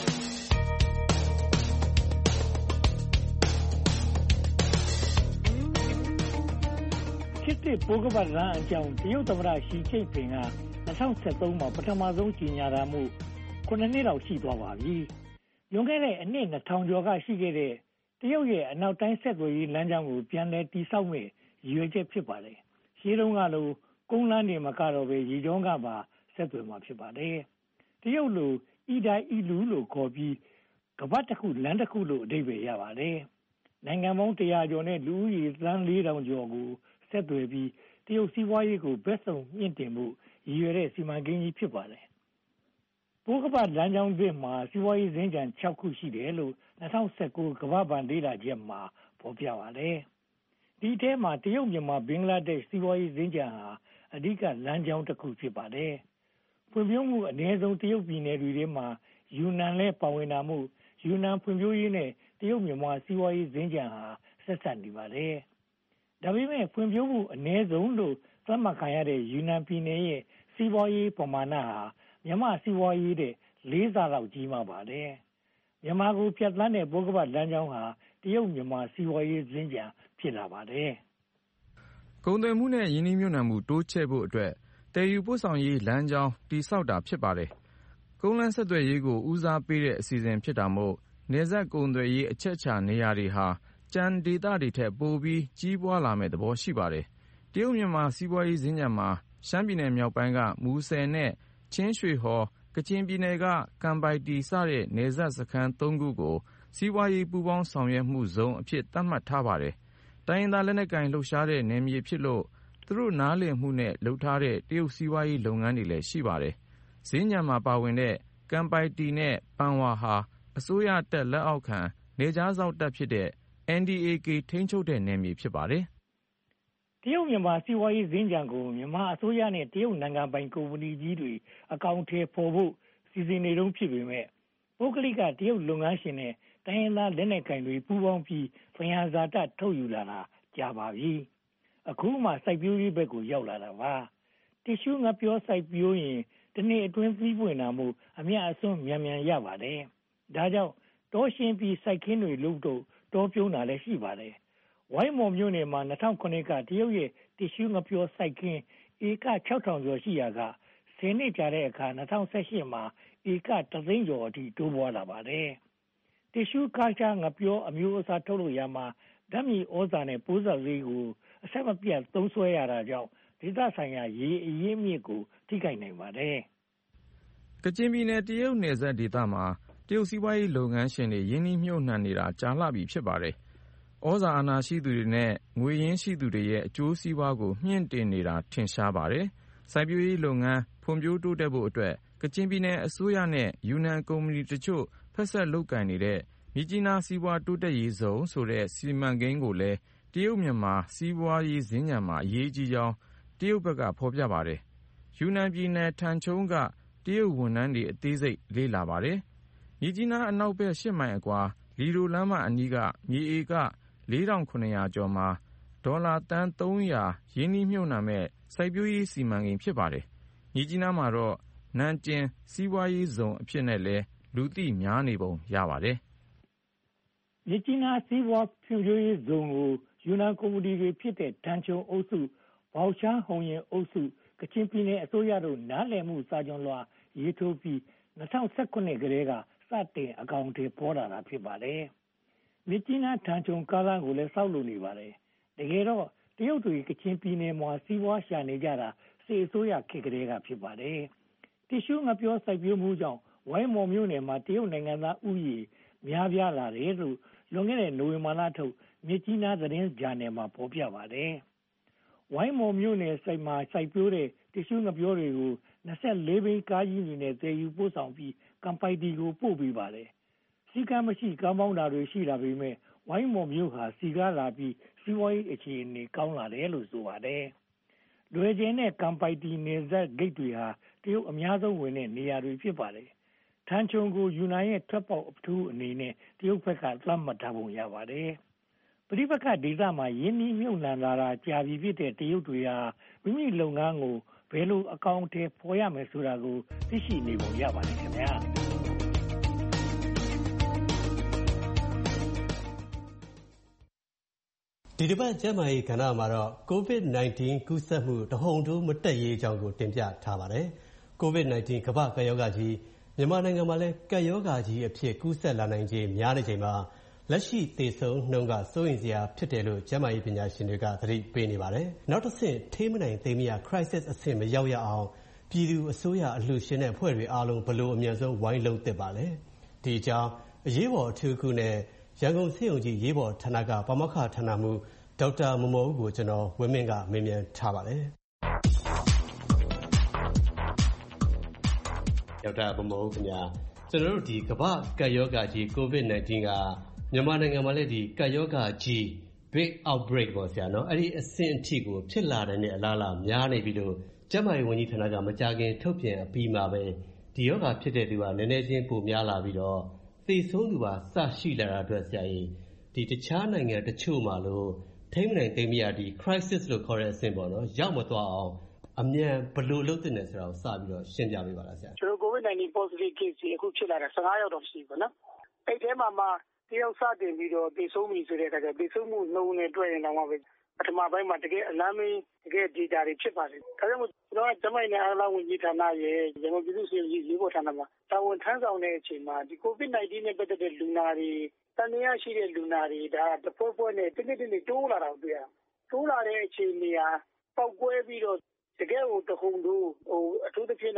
[SPEAKER 21] ခေတ်သစ်ပိုးကပတ်လမ်းအကြောင်းတရုတ်သမ္မတရှီကျင့်ပင်က၂၀၁၃မှာပထမဆုံးကြေညာတာမို့ခုနှစ်လောက်ရှိသွားပါပြီ။လွန်ခဲ့တဲ့အနှစ်၂၀၀၀ကျော်ကရှိခဲ့တဲ့တရုတ်ရဲ့အနောက်တိုင်းဆက်သွယ်ရေးလမ်းကြောင်းကိုပြန်လည်တည်ဆောက်မဲ့ရည်ရွယ်ချက်ဖြစ်ပါတယ်။ရှေးတုန်းကလိုကုန်းလမ်းတွေမကတော့ပဲရေကြောင်းကပါဆက်သွယ်မှာဖြစ်ပါတယ်။တရုတ်လိုအီဒိုင်အီလူလို့ခေါ်ပြီးကမ္ဘာတစ်ခုလမ်းတစ်ခုလို့အဓိပ္ပာယ်ရပါတယ်။နိုင်ငံပေါင်းတရာကျော်နဲ့လူဦးရေသန်းလေးထောင်ကျော်ကိုဆက်သွယ်ပြီးတရုတ်စီးပွားရေးကိုဘက်စုံမြင့်တင်မှုရည်ရွယ်တဲ့စီမံကိန်းကြီးဖြစ်ပါတယ်။ပိုးကပတ်လမ်းကြောင်းသစ်မှာစီးပွားရေးစင်ကြံ၆ခုရှိတယ်လို့၂၀၁၉ကမ္ဘာ့ဘဏ်လေ့လာချက်မှာဖော်ပြပါတယ်။ဒီထဲမှာတရုတ်မြန်မာဘင်္ဂလားဒေ့ရှ်စီးပွားရေးစင်ကြံဟာအဓိကလမ်းကြောင်းတစ်ခုဖြစ်ပါတယ်။ဖွံ့ဖြိုးမှုအနည်းဆုံးတရုတ်ပြည်နယ်တွေထဲမှာယူနန်လည်းပါဝင်တာမို့ယူနန်ဖွံ့ဖြိုးရေးနဲ့တရုတ်မြန်မာစီးပွားရေးစင်ကြံဟာဆက်ဆက်နေပါတယ်။ဒါပေမဲ့ဖွံ့ဖြိုးမှုအနည်းဆုံးလို့သတ်မှတ်ခံရတဲ့ယူနန်ပြည်နယ်ရဲ့စီးပွားရေးပမာဏဟာမြန်မာစီးပွားရေးတဲ့လေးဆလောက်ကြီးမားပါတယ်။မြန်မာကိုဖြတ်သန်းတဲ့ပိုးကပတ်လမ်းကြောင်းဟာတရုတ်မြန်မာစီးပွားရေးစင်ကြံဖြစ်လာပါတယ်
[SPEAKER 20] ။ကုန်သွယ်မှုနဲ့ယင်းနှိမ့်မြုပ်နှံမှုတိုးချဲ့ဖို့အတွက်တည်ယူပို့ဆောင်ရေးလမ်းကြောင်းတည်ဆောက်တာဖြစ်ပါတယ်။ကုန်းလမ်းဆက်သွယ်ရေးကိုဦးစားပေးတဲ့အစီအစဉ်ဖြစ်တာမို့နယ်စပ်ကုန်သွယ်ရေးအချက်အခြာနေရာတွေဟာကျန်ဒေသတွေထက်ပိုပြီးကြီးပွားလာမယ့်သဘောရှိပါတယ်။တရုတ်မြန်မာစီးပွားရေးစင်ញံမှာရှမ်းပြည်နယ်မြောက်ပိုင်းကမူဆယ်နဲ့ချင်းရွှေဟော်ကကချင်ပြည်နယ်ကကန်ပိုက်တီစတဲ့နယ်စပ်စခန်းသုံးခုကိုစီးပွားရေးပူးပေါင်းဆောင်ရွက်မှုဇုံအဖြစ်သတ်မှတ်ထားပါတယ်။တိုင်းရင်းသားလက်နက်ကိုင်လှုပ်ရှားတဲ့နယ်မြေဖြစ်လို့သူတို့နားလည်မှုနဲ့လုပ်ထားတဲ့တရုတ်စီးပွားရေးလုပ်ငန်းတွေလည်းရှိပါတယ်။ဈေးညံမှာပါဝင်တဲ့ကန်ပိုက်တီနဲ့ပန်ဝါဟာအစိုးရတပ်လက်အောက်ခံနယ်ခြားစောင့်တပ်ဖြစ်တဲ့ အန် ဒီ အေ ကေ ထိန်းချုပ်တဲ့နယ်မြေဖြစ်ပါတယ်
[SPEAKER 21] ။တရုတ်မြန်မာစီးပွားရေးဈေးညံကိုမြန်မာအစိုးရနဲ့တရုတ်နိုင်ငံပိုင်ကုမ္ပဏီကြီးတွေအကောင့်ထဲပေါ်ဖို့စီစဉ်နေတုန်းဖြစ်ပေမဲ့ပုဂ္ဂလိကတရုတ်လုပ်ငန်းရှင်နဲ့တိုင်းရင်းသားလက်နက်ကိုင်တွေပူးပေါင်းပြီးဗယံဇာတထုတ်ယူလာတာကြာပါပြီ။အခုမှစိုက်ပျိုးရေးဘက်ကိုရောက်လာတာပါ။တစ်ရှူးငပြောစိုက်ပျိုးရင်ဒီနေ့အတွင်းပြီးပွင့်တာမို့အမြတ်အစွန်းမြန်မြန်ရပါတယ်။ဒါကြောင့်တောရှင်းပြီးစိုက်ခင်းတွေလုပ်တော့တောပြုံးတာလည်းရှိပါတယ်။ဝိုင်းမော်မြို့နယ်မှာ၂၀၀၇ခုနှစ်ကတရုတ်ရဲ့တစ်ရှူးငပြောစိုက်ခင်းဧကခြောက်ထောင်ကျော်ရှိရာကဆယ်နှစ်ကြာတဲ့အခါ၂၀၁၈မှာဧကတစ်သိန်းကျော်အထိတိုးပွားလာပါတယ်။တစ်ရှူးကားချငပြောအမျိုးအစားထုတ်လို့ရမှာဓာတ်မြေဩဇာနဲ့ပိုးစားလေးကိုအဆက်မပြတ်သုံးစွဲရတာကြောင့်ဒေသဆိုင်ရာရေအရင်းမြစ်ကိုထိခိုက်နိုင်ပါတယ်
[SPEAKER 20] ။ကချင်ပြည်နယ်တရုတ်နယ်စပ်ဒေသမှာတရုတ်စီးပွားရေးလုပ်ငန်းရှင်တွေရင်းနှီးမြှုပ်နှံနေတာကြာလှပြီဖြစ်ပါတယ်။ဩဇာအာဏာရှိသူတွေနဲ့ငွေရင်းရှိသူတွေရဲ့အကျိုးစီးပွားကိုမြှင့်တင်နေတာထင်ရှားပါတယ်။စိုက်ပျိုးရေးလုပ်ငန်းဖွံ့ဖြိုးတိုးတက်ဖို့အတွက်ကချင်ပြည်နယ်အစိုးရနဲ့ယူနန်ကုမ္ပဏီတချို့ဖက်စပ်လုပ်ကိုင်နေတဲ့မြစ်ကြီးနားစီးပွားတိုးတက်ရေးဇုံဆိုတဲ့စီမံကိန်းကိုလည်းတရုတ်မြန်မာစီးပွားရေးဈေးညံမှာအရေးကြီးကြောင်းတရုတ်ဘက်ကဖော်ပြပါတယ်။ယူနန်ပြည်နယ်ထန်ချုံကတရုတ်ဝန်ထမ်းတွေအသေးစိတ်လေ့လာပါတယ်။မြစ်ကြီးနားအနောက်ဘက်ရှစ်မိုင်အကွာလီဒိုလမ်းမအနီးကမြေဧကလေးထောင်ခုနှစ်ရာကျော်မှာဒေါ်လာသန်းသုံးရာရင်းနှီးမြှုပ်နှံမဲ့စိုက်ပျိုးရေးစီမံကိန်းဖြစ်ပါတယ်။မြစ်ကြီးနားမှာတော့နန်ကျင်စီးပွားရေးဇုံအဖြစ်နဲ့လည်းလူသိများနေပုံရပါတယ်
[SPEAKER 21] ။မြစ်ကြီးနားစီးပွားဖွံ့ဖြိုးရေးဇုံကိုယူနန်ကုမ္ပဏီတွေဖြစ်တဲ့ထန်ချုံအုပ်စုဘောက်ချန်းဟုံရင်အုပ်စုကချင်ပြည်နယ်အစိုးရတို့နားလည်မှုစာချုပ်လွှာရေးထိုးပြီး၂၀၁၇ခုနှစ်ကတည်းကစတင်အကောင့်တွေပေါ်လာတာဖြစ်ပါတယ်။မြစ်ကြီးနားထန်ချုံကားလမ်းကိုလည်းစောက်လုပ်နေပါတယ်။တကယ်တော့တရုတ်တွေကချင်ပြည်နယ်မှာစီးပွားရှာနေကြတာစစ်အစိုးရခေတ်ကတည်းကဖြစ်ပါတယ်။တစ်ရှူးငပြောစိုက်ပျိုးမှုကြောင့်ဝိုင်းမော်မြို့နယ်မှာတရုတ်နိုင်ငံသားဥယျာဉ်များပြားလာတယ်လို့လွန်ခဲ့တဲ့နိုဝင်ဘာလထုတ်မြစ်ကြီးနားသတင်းဂျာနယ်မှာဖော်ပြပါတယ်။ဝိုင်းမော်မြို့နယ်စိုက်မှာစိုက်ပျိုးတဲ့တစ်ရှူးငပြောတွေကို၂၄ဘီးကားကြီးတွေနဲ့သယ်ယူပို့ဆောင်ပြီးကန်ပိုက်တီကိုပို့ပေးပါတယ်။စီကံမရှိကားမောင်းတာတွေရှိလာပေမဲ့ဝိုင်းမော်မြို့ဟာစီကားလာပြီးစီးပွားရေးအခြေအနေကောင်းလာတယ်လို့ဆိုပါတယ်။လွယ်ကျင်တဲ့ကန်ပိုက်တီနယ်စပ်ဂိတ်တွေဟာတရုတ်အများဆုံးဝင်တဲ့နေရာတွေဖြစ်ပါတယ်။ထန်ချုံကိုယူနန်ရဲ့ထွက်ပေါက်အထူးအနေနဲ့တရုတ်ဘက်ကသတ်မှတ်ထားပုံရပါတယ်။ပဋိပက္ခဒေသမှာရင်းနှီးမြှုပ်နှံလာတာကြာပြီဖြစ်တဲ့တရုတ်တွေဟာမိမိလုပ်ငန်းကိုဘယ်လိုအကောင့်ထဲပေါ်ရမယ်ဆိုတာကိုသိရှိနေပုံရပါတယ်ခင်ဗျာ။
[SPEAKER 1] ဒီတစ်ပတ်ကျန်းမာရေးကဏ္ဍမှာတော့ ကိုဗစ်-၁၉ ကူးစက်မှုတဟုန်ထိုးမတက်ရေးအကြောင်းကိုတင်ပြထားပါတယ်။ ကိုဗစ်-၁၉ ကမ္ဘာ့ကပ်ရောဂါကြီးမြန်မာနိုင်ငံမှာလည်းကပ်ရောဂါကြီးအဖြစ်ကူးစက်လာနိုင်ခြေများနေချိန်မှာလက်ရှိသေဆုံးနှုန်းကစိုးရိမ်စရာဖြစ်တယ်လို့ကျန်းမာရေးပညာရှင်တွေကသတိပေးနေပါတယ်။နောက်တစ်ဆင့်ထိန်းမနိုင်သိမ်းမရ crisis အဆင့်မရောက်ရအောင်ပြည်သူအစိုးရအလှူရှင်တဲ့အဖွဲ့တွေအားလုံးဘယ်လိုအမြန်ဆုံးဝိုင်းလုပ်သင့်ပါလဲ။ဒီအကြောင်းအရေးပေါ်အထူးကုနဲ့ရန်ကုန်ဆေးရုံကြီးရေးပေါ်ဌာနကပါမောက္ခဌာနမှူးဒေါက်တာမော်မော်ဦးကိုကျွန်တော်ဝင်းမင်းကမေးမြန်းထားပါတယ်။ဒေါက်တာမော်မော်ဦးခင်ဗျာကျွန်တော်တို့ဒီကမ္ဘာ့ကပ်ရောဂါကြီးကိုဗစ်-၁၉ ကမြန်မာနိုင်ငံမှာလည်းဒီကပ်ရောဂါကြီး big outbreak ပေါ့ဆရာနော်အဲ့ဒီအဆင့်အထိကိုဖြစ်လာတဲ့အလားအလာများနေပြီလို့ကျန်းမာရေးဝန်ကြီးဌာနကမကြာခင်ထုတ်ပြန်အပြီးမှာပဲဒီရောဂါဖြစ်တဲ့သူကနည်းနည်းချင်းပိုများလာပြီးတော့သေဆုံးသူပါစရှိလာတာအတွက်ဆရာကြီးဒီတခြားနိုင်ငံတချို့မှာလို့ထိန်းမနိုင်သိမ်းမရဒီ crisis လို့ခေါ်တဲ့အဆင့်ပေါ့နော်ရောက်မသွားအောင်အမြန်ဘယ်လိုလုပ်သင့်တယ်ဆိုတာကိုစပြီးတော့ရှင်းပြပေးပါလားဆရာ
[SPEAKER 22] ကျွန်တော် ကိုဗစ်-၁၉ positive case တွေအခုဖြစ်လာတာ၁၅ယောက်တော့ရှိပြီပေါ့နော်အဲ့ထဲမှာမှတယောက်စတင်ပြီးတော့သေဆုံးပြီဆိုတဲ့အခါကျသေဆုံးမှုနှုန်းနဲ့တွက်ရင်တော့မှပဲပထမပိုင်းမှာတကယ်အလမ်းမင်းတကယ် data တွေဖြစ်ပါတယ်ဒါကြောင့်မို့ကျွန်တော်ကကျန်းမာရေးနဲ့အားကစားဝန်ကြီးဌာနရဲ့ရန်ကုန်ပြည်သူ့ဆေးရုံကြီးရေးပေါ်ဌာနမှာတာဝန်ထမ်းဆောင်တဲ့အချိန်မှာဒီ ကိုဗစ်-၁၉ နဲ့ပတ်သက်တဲ့လူနာတွေတန်ရာရှိတဲ့လူနာတွေဒါတပွဲပွဲနဲ့တစ်နေ့တစ်နေ့တိုးလာတာကိုတွေ့ရတိုးလာတဲ့အချိန်နေရာပောက်ကွဲပြီးတော့တကယ်ကိုတခုံတို့ဟိုအထူးသဖြင့်တော့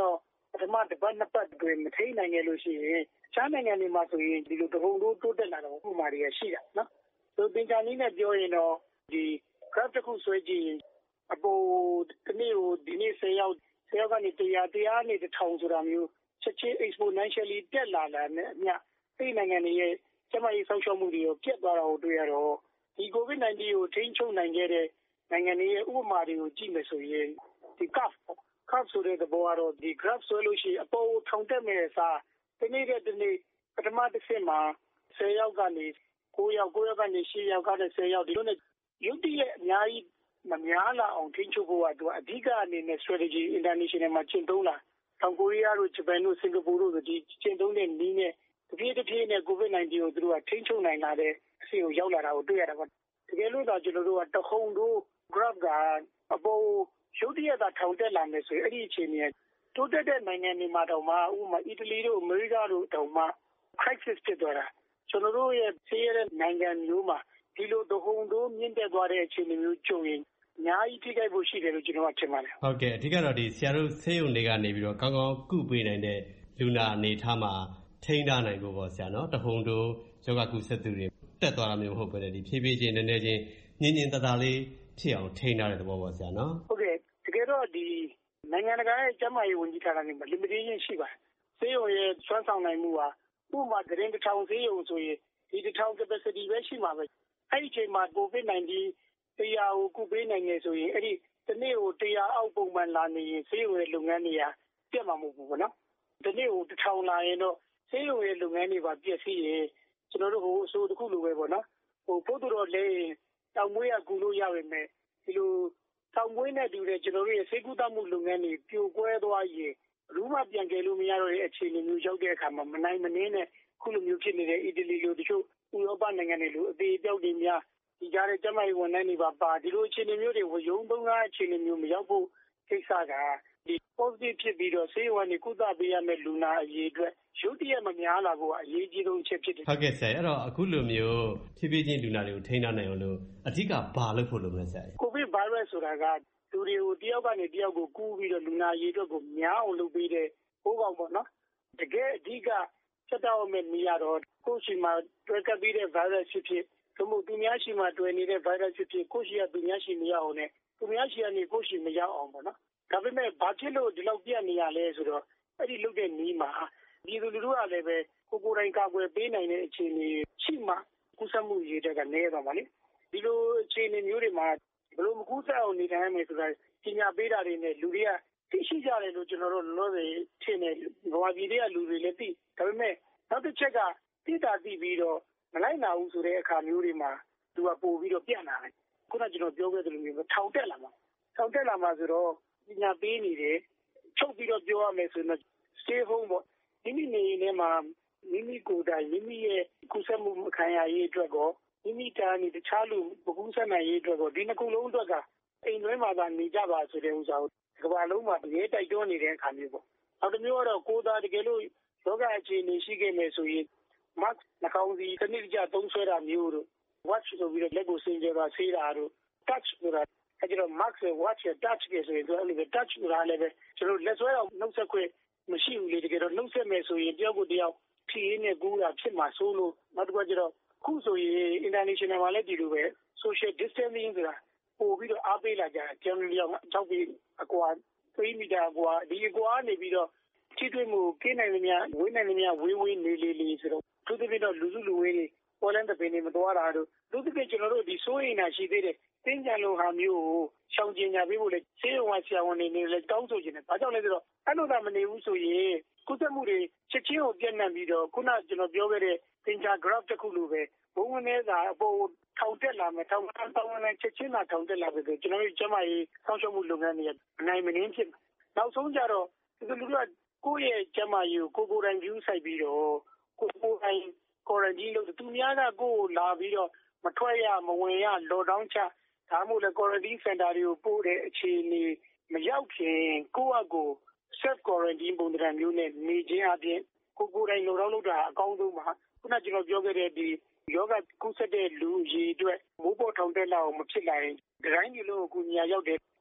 [SPEAKER 22] ပထမတစ်ပတ်နှစ်ပတ်တွင်မထိန်နိုင်ရလို့ရှိရင်ချမ်းနိုင်ငံတွေမှာဆိုရင်ဒီလိုတပုံတို့တိုးတက်လာတော့ဥပမာတွေကရှိတာနော်ဆိုသင်္ချာနည်းနဲ့ပြောရင်တော့ဒီ graph တစ်ခုဆွဲကြည့်ရင်အပေါ်ဒီနေ့ကိုဒီနေ့ဆယ်ယောက်ဆယ်ယောက်ကနေတရားတရားနဲ့တစ်ထောင်ဆိုတာမျိုးချက်ချင်း exponentially တက်လာတာနဲ့အမျှဒီနိုင်ငံတွေရဲ့ကျန်းမာရေးဆောင်ရှောက်မှုတွေကိုပြတ်သွားတာကိုတွေ့ရတော့ဒီ COVID nineteen ကိုထိန်းချုပ်နိုင်ခဲ့တဲ့နိုင်ငံတွေရဲ့ဥပမာတွေကိုကြည့်မယ်ဆိုရင်ဒီ curve curve ဆိုတဲ့သဘောကတော့ဒီ graph ဆွဲလို့ရှိရင်အပေါ်ထောင်တက်မဲ့အစားဒီနေ့တဲ့ဒီနေ့ပထမတစ်ဆင့်မှာဆယ်ယောက်ကနေကိုးယောက်ကိုးယောက်ကနေရှစ်ယောက်ကနေဆယ်ယောက်ဒီလိုနဲ့ရုပ်တရက်အများကြီးမများလာအောင်ထိန်းချုပ်ဖို့ကသူအဓိကအနေနဲ့ strategy international မှာကျင့်သုံးလာတောင်ကိုရီးယားတို့ဂျပန်တို့စင်ကာပူတို့ဒီကျင့်သုံးတဲ့နည်းနဲ့တဖြည်းတဖြည်းနဲ့ COVID nineteen ကိုသူတို့ကထိန်းချုပ်နိုင်လာတဲ့အဆင့်ကိုရောက်လာတာကိုတွေ့ရတာပေါ့တကယ်လို့တော့ကျွန်တော်တို့ကတခုံတို့ graph ကအပေါ်ရုပ်တရက်သာထောင်တက်လာမယ်ဆိုရင်အဲ့ဒီအခြေအနေတိုးတက်တဲ့နိုင်ငံတွေမှာတော့မှဥပမာအီတလီတို့အမေရိကတို့တောင်မှ crisis ဖြစ်သွားတာကျွန်တော်တို့ရဲ့ဆေးရတဲ့နိုင်ငံမျိုးမှာဒီလိုတခုံတို့မြင့်တက်သွားတဲ့အခြေအနေမျိုးကြုံရင်အများကြီးထိခိုက်ဖို့ရှိတယ်လို့ကျွန်တော်ကထင်ပါတယ်
[SPEAKER 1] ဟုတ်ကဲ့အဓိကတော့ဒီဆရာတို့ဆေးရုံတွေကနေပြီးတော့ကောင်းကောင်းကုပေးနိုင်တဲ့လူနာအနေထားမှာထိန်းထားနိုင်ဖို့ပေါ့ဆရာနော်တခုံတို့ယောဂကုသသူတွေတက်သွားတာမျိုးမဟုတ်ဘဲနဲ့ဒီဖြည်းဖြည်းချင်းနည်းနည်းချင်းညင်ညင်တသာလေးဖြစ်အောင်ထိန်းထားတဲ့သဘောပေါ့ဆရာနော်
[SPEAKER 22] ဟုတ်ကဲ့တကယ်တော့ဒီနိုင်ငံတကာရဲ့ကျန်းမာရေးဝန်ကြီးဌာနတွေမှာ limitation ရှိပါတယ်ဆေးရုံရဲ့စွမ်းဆောင်နိုင်မှုဟာဥပမာဂရင်တစ်ထောင်ဆေးရုံဆိုရင်ဒီတစ်ထောင် capacity ပဲရှိမှာပဲအဲ့ဒီအချိန်မှာ COVID nineteen တရားကိုကုပေးနိုင်နေဆိုရင်အဲ့ဒီဒီနေ့ကိုတရားအောက်ပုံမှန်လာနေရင်ဆေးရုံရဲ့လုပ်ငန်းတွေကပြတ်မှာမဟုတ်ဘူးပေါ့နော်ဒီနေ့ကိုတစ်ထောင်လာရင်တော့ဆေးရုံရဲ့လုပ်ငန်းတွေပါပြည့်စည်ရင်ကျွန်တော်တို့ဟိုအဆိုတစ်ခုလိုပဲပေါ့နော်ဟိုပို့တော်လဲတောင်မွေးရကူလို့ရပါမယ်ဒီလိုတောင်မွေးနဲ့တူတဲ့ကျွန်တော်တို့ရဲ့ဆေးကုသမှုလုပ်ငန်းတွေပြိုကွဲသွားရင်ဘူးမှပြန်ကယ်လို့မရတော့တဲ့အခြေအနေမျိုးရောက်တဲ့အခါမှာမနိုင်မနှင်းနဲ့ခုလိုမျိုးဖြစ်နေတဲ့အီတလီလိုတချို့ဥရောပနိုင်ငံတွေလိုအသေးအပြောက်တွေများဒီကြားတဲ့ကျန်းမာရေးဝန်ထမ်းတွေပါပါဒီလိုအခြေအနေမျိုးတွေဝရုံသုံးကားအခြေအနေမျိုးမရောက်ဖို့ကိစ္စကဒီ positive ဖြစ်ပြီးတော့ဆေးဝန်တွေကုသပေးရမယ့်လူနာအရေးအတွက်ရုပ်တရက်မများလာဖို့အရေးကြီးဆုံးချက်ဖြစ်တယ်
[SPEAKER 1] ဟုတ်ကဲ့ဆရာအဲ့တော့အခုလိုမျိုးဖြည်းဖြည်းချင်းလူနာတွေကိုထိန်းထားနိုင်အောင်လို့အဓိကဘာလုပ်ဖို့လုပ်မလဲဆရာ
[SPEAKER 22] COVID virus ဆိုတာကလူတွေကိုတယောက်ကနေတယောက်ကိုကူးပြီးတော့လူနာရေးအတွက်ကိုများအောင်လုပ်ပေးတဲ့ဟိုးကောင်ပေါ့နော်တကယ်အဓိကချက်တော့မဲ့နေရတော့ကိုယ်ရှိမှတွဲကပ်ပြီးတဲ့ virus ဖြစ်ဖြစ်သို့မဟုတ်သူများရှိမှတွဲနေတဲ့ virus ဖြစ်ဖြစ်ကိုယ်ရှိကသူများရှိမရအောင်နဲ့သူများရှိကနေကိုယ်ရှိမရအောင်ပေါ့နော်ဒါပေမဲ့ဘာဖြစ်လို့ဒီလောက်ပြတ်နေရလဲဆိုတော့အဲ့ဒီလုပ်တဲ့နီးမှာဒီလူလူကလည်းပဲကိုကိုယ်တိုင်ကာကွယ်ပေးနိုင်တဲ့အခြေအနေရှိမှကုသမှုရေးတဲ့ကနေတော့ပါလေဒီလိုအခြေအနေမျိုးတွေမှာဘယ်လိုမကူးစက်အောင်နေထိုင်ရမယ်ဆိုတာပညာပေးတာတွေနဲ့လူတွေကသိရှိကြတယ်လို့ကျွန်တော်တို့လောလောဆယ်ထင်တယ်ဘဝပြည်တွေကလူတွေလည်းသိဒါပေမဲ့နောက်တစ်ချက်ကသိတာသိပြီးတော့မလိုက်နာဘူးဆိုတဲ့အခါမျိုးတွေမှာသူကပို့ပြီးတော့ပြန့်လာတယ်ခုနကကျွန်တော်ပြောခဲ့သလိုမျိုးထောင်တက်လာမှာထောင်တက်လာမှာဆိုတော့ပညာပေးနေတယ်ချုပ်ပြီးတော့ပြောရမယ်ဆိုတော့ stay home ပေါ့မိမိနေနေမှာမိမိကိုယ်တိုင်မိမိရဲ့ကုသမှုခံရရေးအတွက်ကောမိမိတာနေတခြားလူပကူးဆက်နိုင်ရေးအတွက်ကောဒီနှစ်ခုလုံးအတွက်ကအိမ်တွင်းမှာသာနေကြပါဆိုတဲ့ဥစ္စာကိုကမ္ဘာလုံးမှာတကယ်တိုက်တွန်းနေတဲ့အခါမျိုးပေါ့နောက်တစ်မျိုးကတော့ကိုယ်သာတကယ်လို့ယောဂအခြေအနေရှိခဲ့မယ်ဆိုရင် mask နှာခေါင်းစည်းတစ်နည်းကြသုံးဆွဲတာမျိုးတို့ watch ဆိုပြီးတော့လက်ကိုစင်ကြယ်ပါဆေးတာတို့ touch ဆိုတာအဲကျတော့ mask watch touch ပဲဆိုရင်သူအဲ့လိုပဲ touch ဆိုတာလည်းပဲကျွန်တော်လက်ဆွဲတော့နှုတ်ဆက်ခွင့်မရှိဘူးလေတကယ်တော့နှုတ်ဆက်မယ်ဆိုရင်တယောက်ကိုတယောက်ဖြီးရင်းနဲ့ကူးတာဖြစ်မှာစိုးလို့နောက်တစ်ခါကျတော့ခုဆိုရင် international မှာလည်းဒီလိုပဲ social distancing ဆိုတာပို့ပြီးတော့အားပေးလာကြတယ်ကျွန်တော်တို့ကြောက်ပြီးအကွာthreeမီတာအကွာဒီအကွာနေပြီးတော့ထိတွေ့မှုကင်းနိုင်နေများဝေးနိုင်နေများဝေးဝေးနေလေလေဆိုတော့သူတို့ပြီးတော့လူစုလူဝေးတွေပေါ်လန်တဲ့ပင်တွေမသွားတာတို့သူတို့ကကျွန်တော်တို့ဒီစိုးရိမ်တာရှိသေးတယ်တင်းကြံလိုဟာမျိုးကိုရှောင်ကျဉ်ညာပေးဖို့လေဆေးရုံကဆရာဝန်တွေနေလေတောင်းဆိုခြင်းတယ်ဘာကြောင့်လဲဆိုတော့အဲ့လိုသာမနေဘူးဆိုရင်ကုသမှုတွေချက်ချင်းကိုပြန့်နှံ့ပြီးတော့ခုနကျွန်တော်ပြောခဲ့တဲ့သင်္ချာ graph တစ်ခုလိုပဲဘုံဝင်နေတာအပေါ်ထောင်တက်လာမယ်ထောင်တောင်းဝင်ချက်ချင်းသာထောင်တက်လာပြီဆိုကျွန်တော်တို့ကျမကြီးဆောင်းရှုံးမှုလုပ်ငန်းတွေအနိုင်မနှင်းဖြစ်နောက်ဆုံးကြတော့ဒီလူတွေကကိုယ့်ရဲ့ကျမကြီးကိုကိုကိုယ်တိုင် view ဆိုင်ပြီးတော့ကိုကိုယ်တိုင် quarantine လုပ်သူများကကိုယ်လာပြီးတော့မထွက်ရမဝင်ရ lockdown ချဒါမှမဟုတ်လေ quarantine center တွေကိုပို့တဲ့အခြေအနေမရောက်ခင်ကိုယ့်အကို self quarantine ပုံစံမျိုးနဲ့နေခြင်းအပြင်ကိုကိုယ်တိုင် lockdown လုပ်တာအကောင်းဆုံးပါခုနကျွန်တော်ပြောခဲ့တဲ့ဒီယောဂကုသတဲ့လူကြီးအတွက်မိုးပေါ်ထောင်တက်လာအောင်မဖြစ်လာရင်ဒီတိုင်းမျိုးလို့ကိုညာရောက်တယ်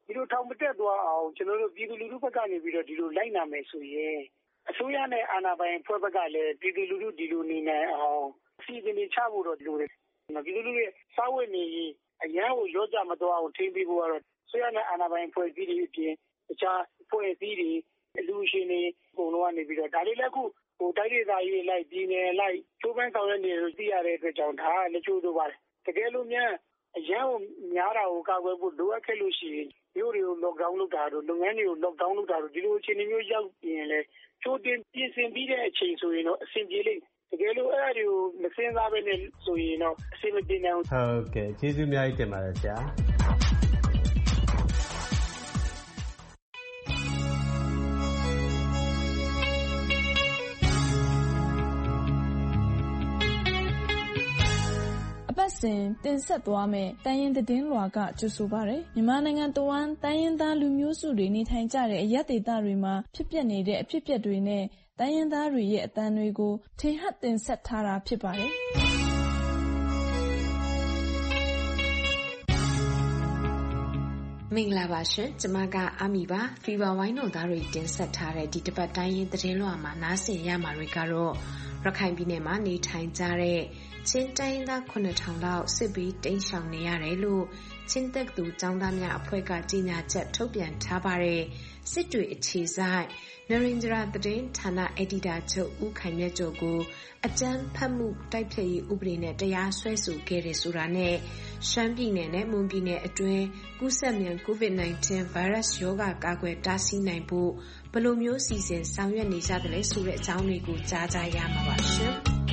[SPEAKER 22] ဒီလိုထောင်မတက်သွားအောင်ကျွန်တော်တို့ပြည်သူလူထုဘက်ကနေပြီးတော့ဒီလိုလိုက်နာမယ်ဆိုရင်အစိုးရနဲ့အာဏာပိုင်ဖွဲ့ဘက်ကလည်းပြည်သူလူထုဒီလိုနေနိုင်အောင်အစီအစဉ်တွေချဖို့တော့လိုတယ်ပြည်သူလူထုရဲ့စာဝတ်နေရေးအရန်ကိုရောကြမသွားအောင်ထိန်းပေးဖို့ကတော့အစိုးရနဲ့အာဏာပိုင်ဖွဲ့စည်းတွေအပြင်တခြားဖွဲ့စည်းတွေအလူရှင်တွေအကုန်လုံးကနေပြီးတော့ဒါတွေလည်းအခုဟိုတိုက်ဒေသကြီးလိုက်ပြည်နယ်လိုက်ချိုးပန်းဆောင်ရွက်နေလို့သိရတဲ့အတွက်ကြောင့်ဒါကလည်းချိုးဆိုပါတယ်တကယ်လို့များအရန်ကိုများတာကိုကာကွယ်ဖို့လိုအပ်ခဲ့လို့ရှိရင်မြို့တွေကို lockdown လုပ်တာတို့လုပ်ငန်းတွေကို lockdown လုပ်တာတို့ဒီလိုအခြေအနေမျိုးရောက်ရင်လည်းချိုးတင်ပြင်ဆင်ပြီးတဲ့အချိန်ဆိုရင်တော့အဆင်ပြေလိမ့်မယ်တကယ်လို့အဲ့ဒါတွေကိုမစင်စားဘဲနဲ့ဆိုရင်တော့အဆင်မပြေနိုင်ဘူး
[SPEAKER 1] ဟုတ်ကဲ့ကျေးဇူးအများကြီးတင်ပါတယ်ဆရာ
[SPEAKER 2] စဉ်တင်ဆက်သွားမယ်တိုင်းရင်းသတင်းလွှာကကြိုဆိုပါရယ်မြန်မာနိုင်ငံတဝန်းတိုင်းရင်းသားလူမျိုးစုတွေနေထိုင်ကြတဲ့အရပ်ဒေသတွေမှာဖြစ်ပျက်နေတဲ့အဖြစ်အပျက်တွေနဲ့တိုင်းရင်းသားတွေရဲ့အသံတွေကိုထင်ဟပ်တင်ဆက်ထားတာဖြစ်ပါတယ်
[SPEAKER 4] မင်္ဂလာပါရှင်ကျမကအာမီပါဖီဗာဝိုင်းတို့သားတွေတင်ဆက်ထားတဲ့ဒီတစ်ပတ်တိုင်းရင်းသတင်းလွှာမှာနားဆင်ရမှာတွေကတော့ရခိုင်ပြည်နယ်မှာနေထိုင်ကြတဲ့ချင်းတိုင်းသားခုနှစ်ထောင်လောက်စစ်ပြီးတိမ်းရှောင်နေရတယ်လို့ချင်းသက်သူចောင်းသားများအဖွဲ့ကကြေညာချက်ထုတ်ပြန်ထားပါတယ်စစ်တွေအခြေဆိုင်နရင်ဂျရာသတင်းဌာနအက်ဒီတာချုပ်ဦးခိုင်မြတ်ကျော်ကိုအကြမ်းဖက်မှုတိုက်ဖျက်ရေးဥပဒေနဲ့တရားစွဲဆိုခဲ့တယ်ဆိုတာနဲ့ရှမ်းပြည်နယ်နဲ့မွန်ပြည်နယ်အတွင်းကူးစက်မြန် ကိုဗစ် nineteen ဗိုင်းရပ်စ်ရောဂါကာကွယ်တားဆီးနိုင်ဖို့ဘယ်လိုမျိုးစီစဉ်ဆောင်ရွက်နေကြသလဲဆိုတဲ့အကြောင်းတွေကိုကြားကြရမှာပါရှင်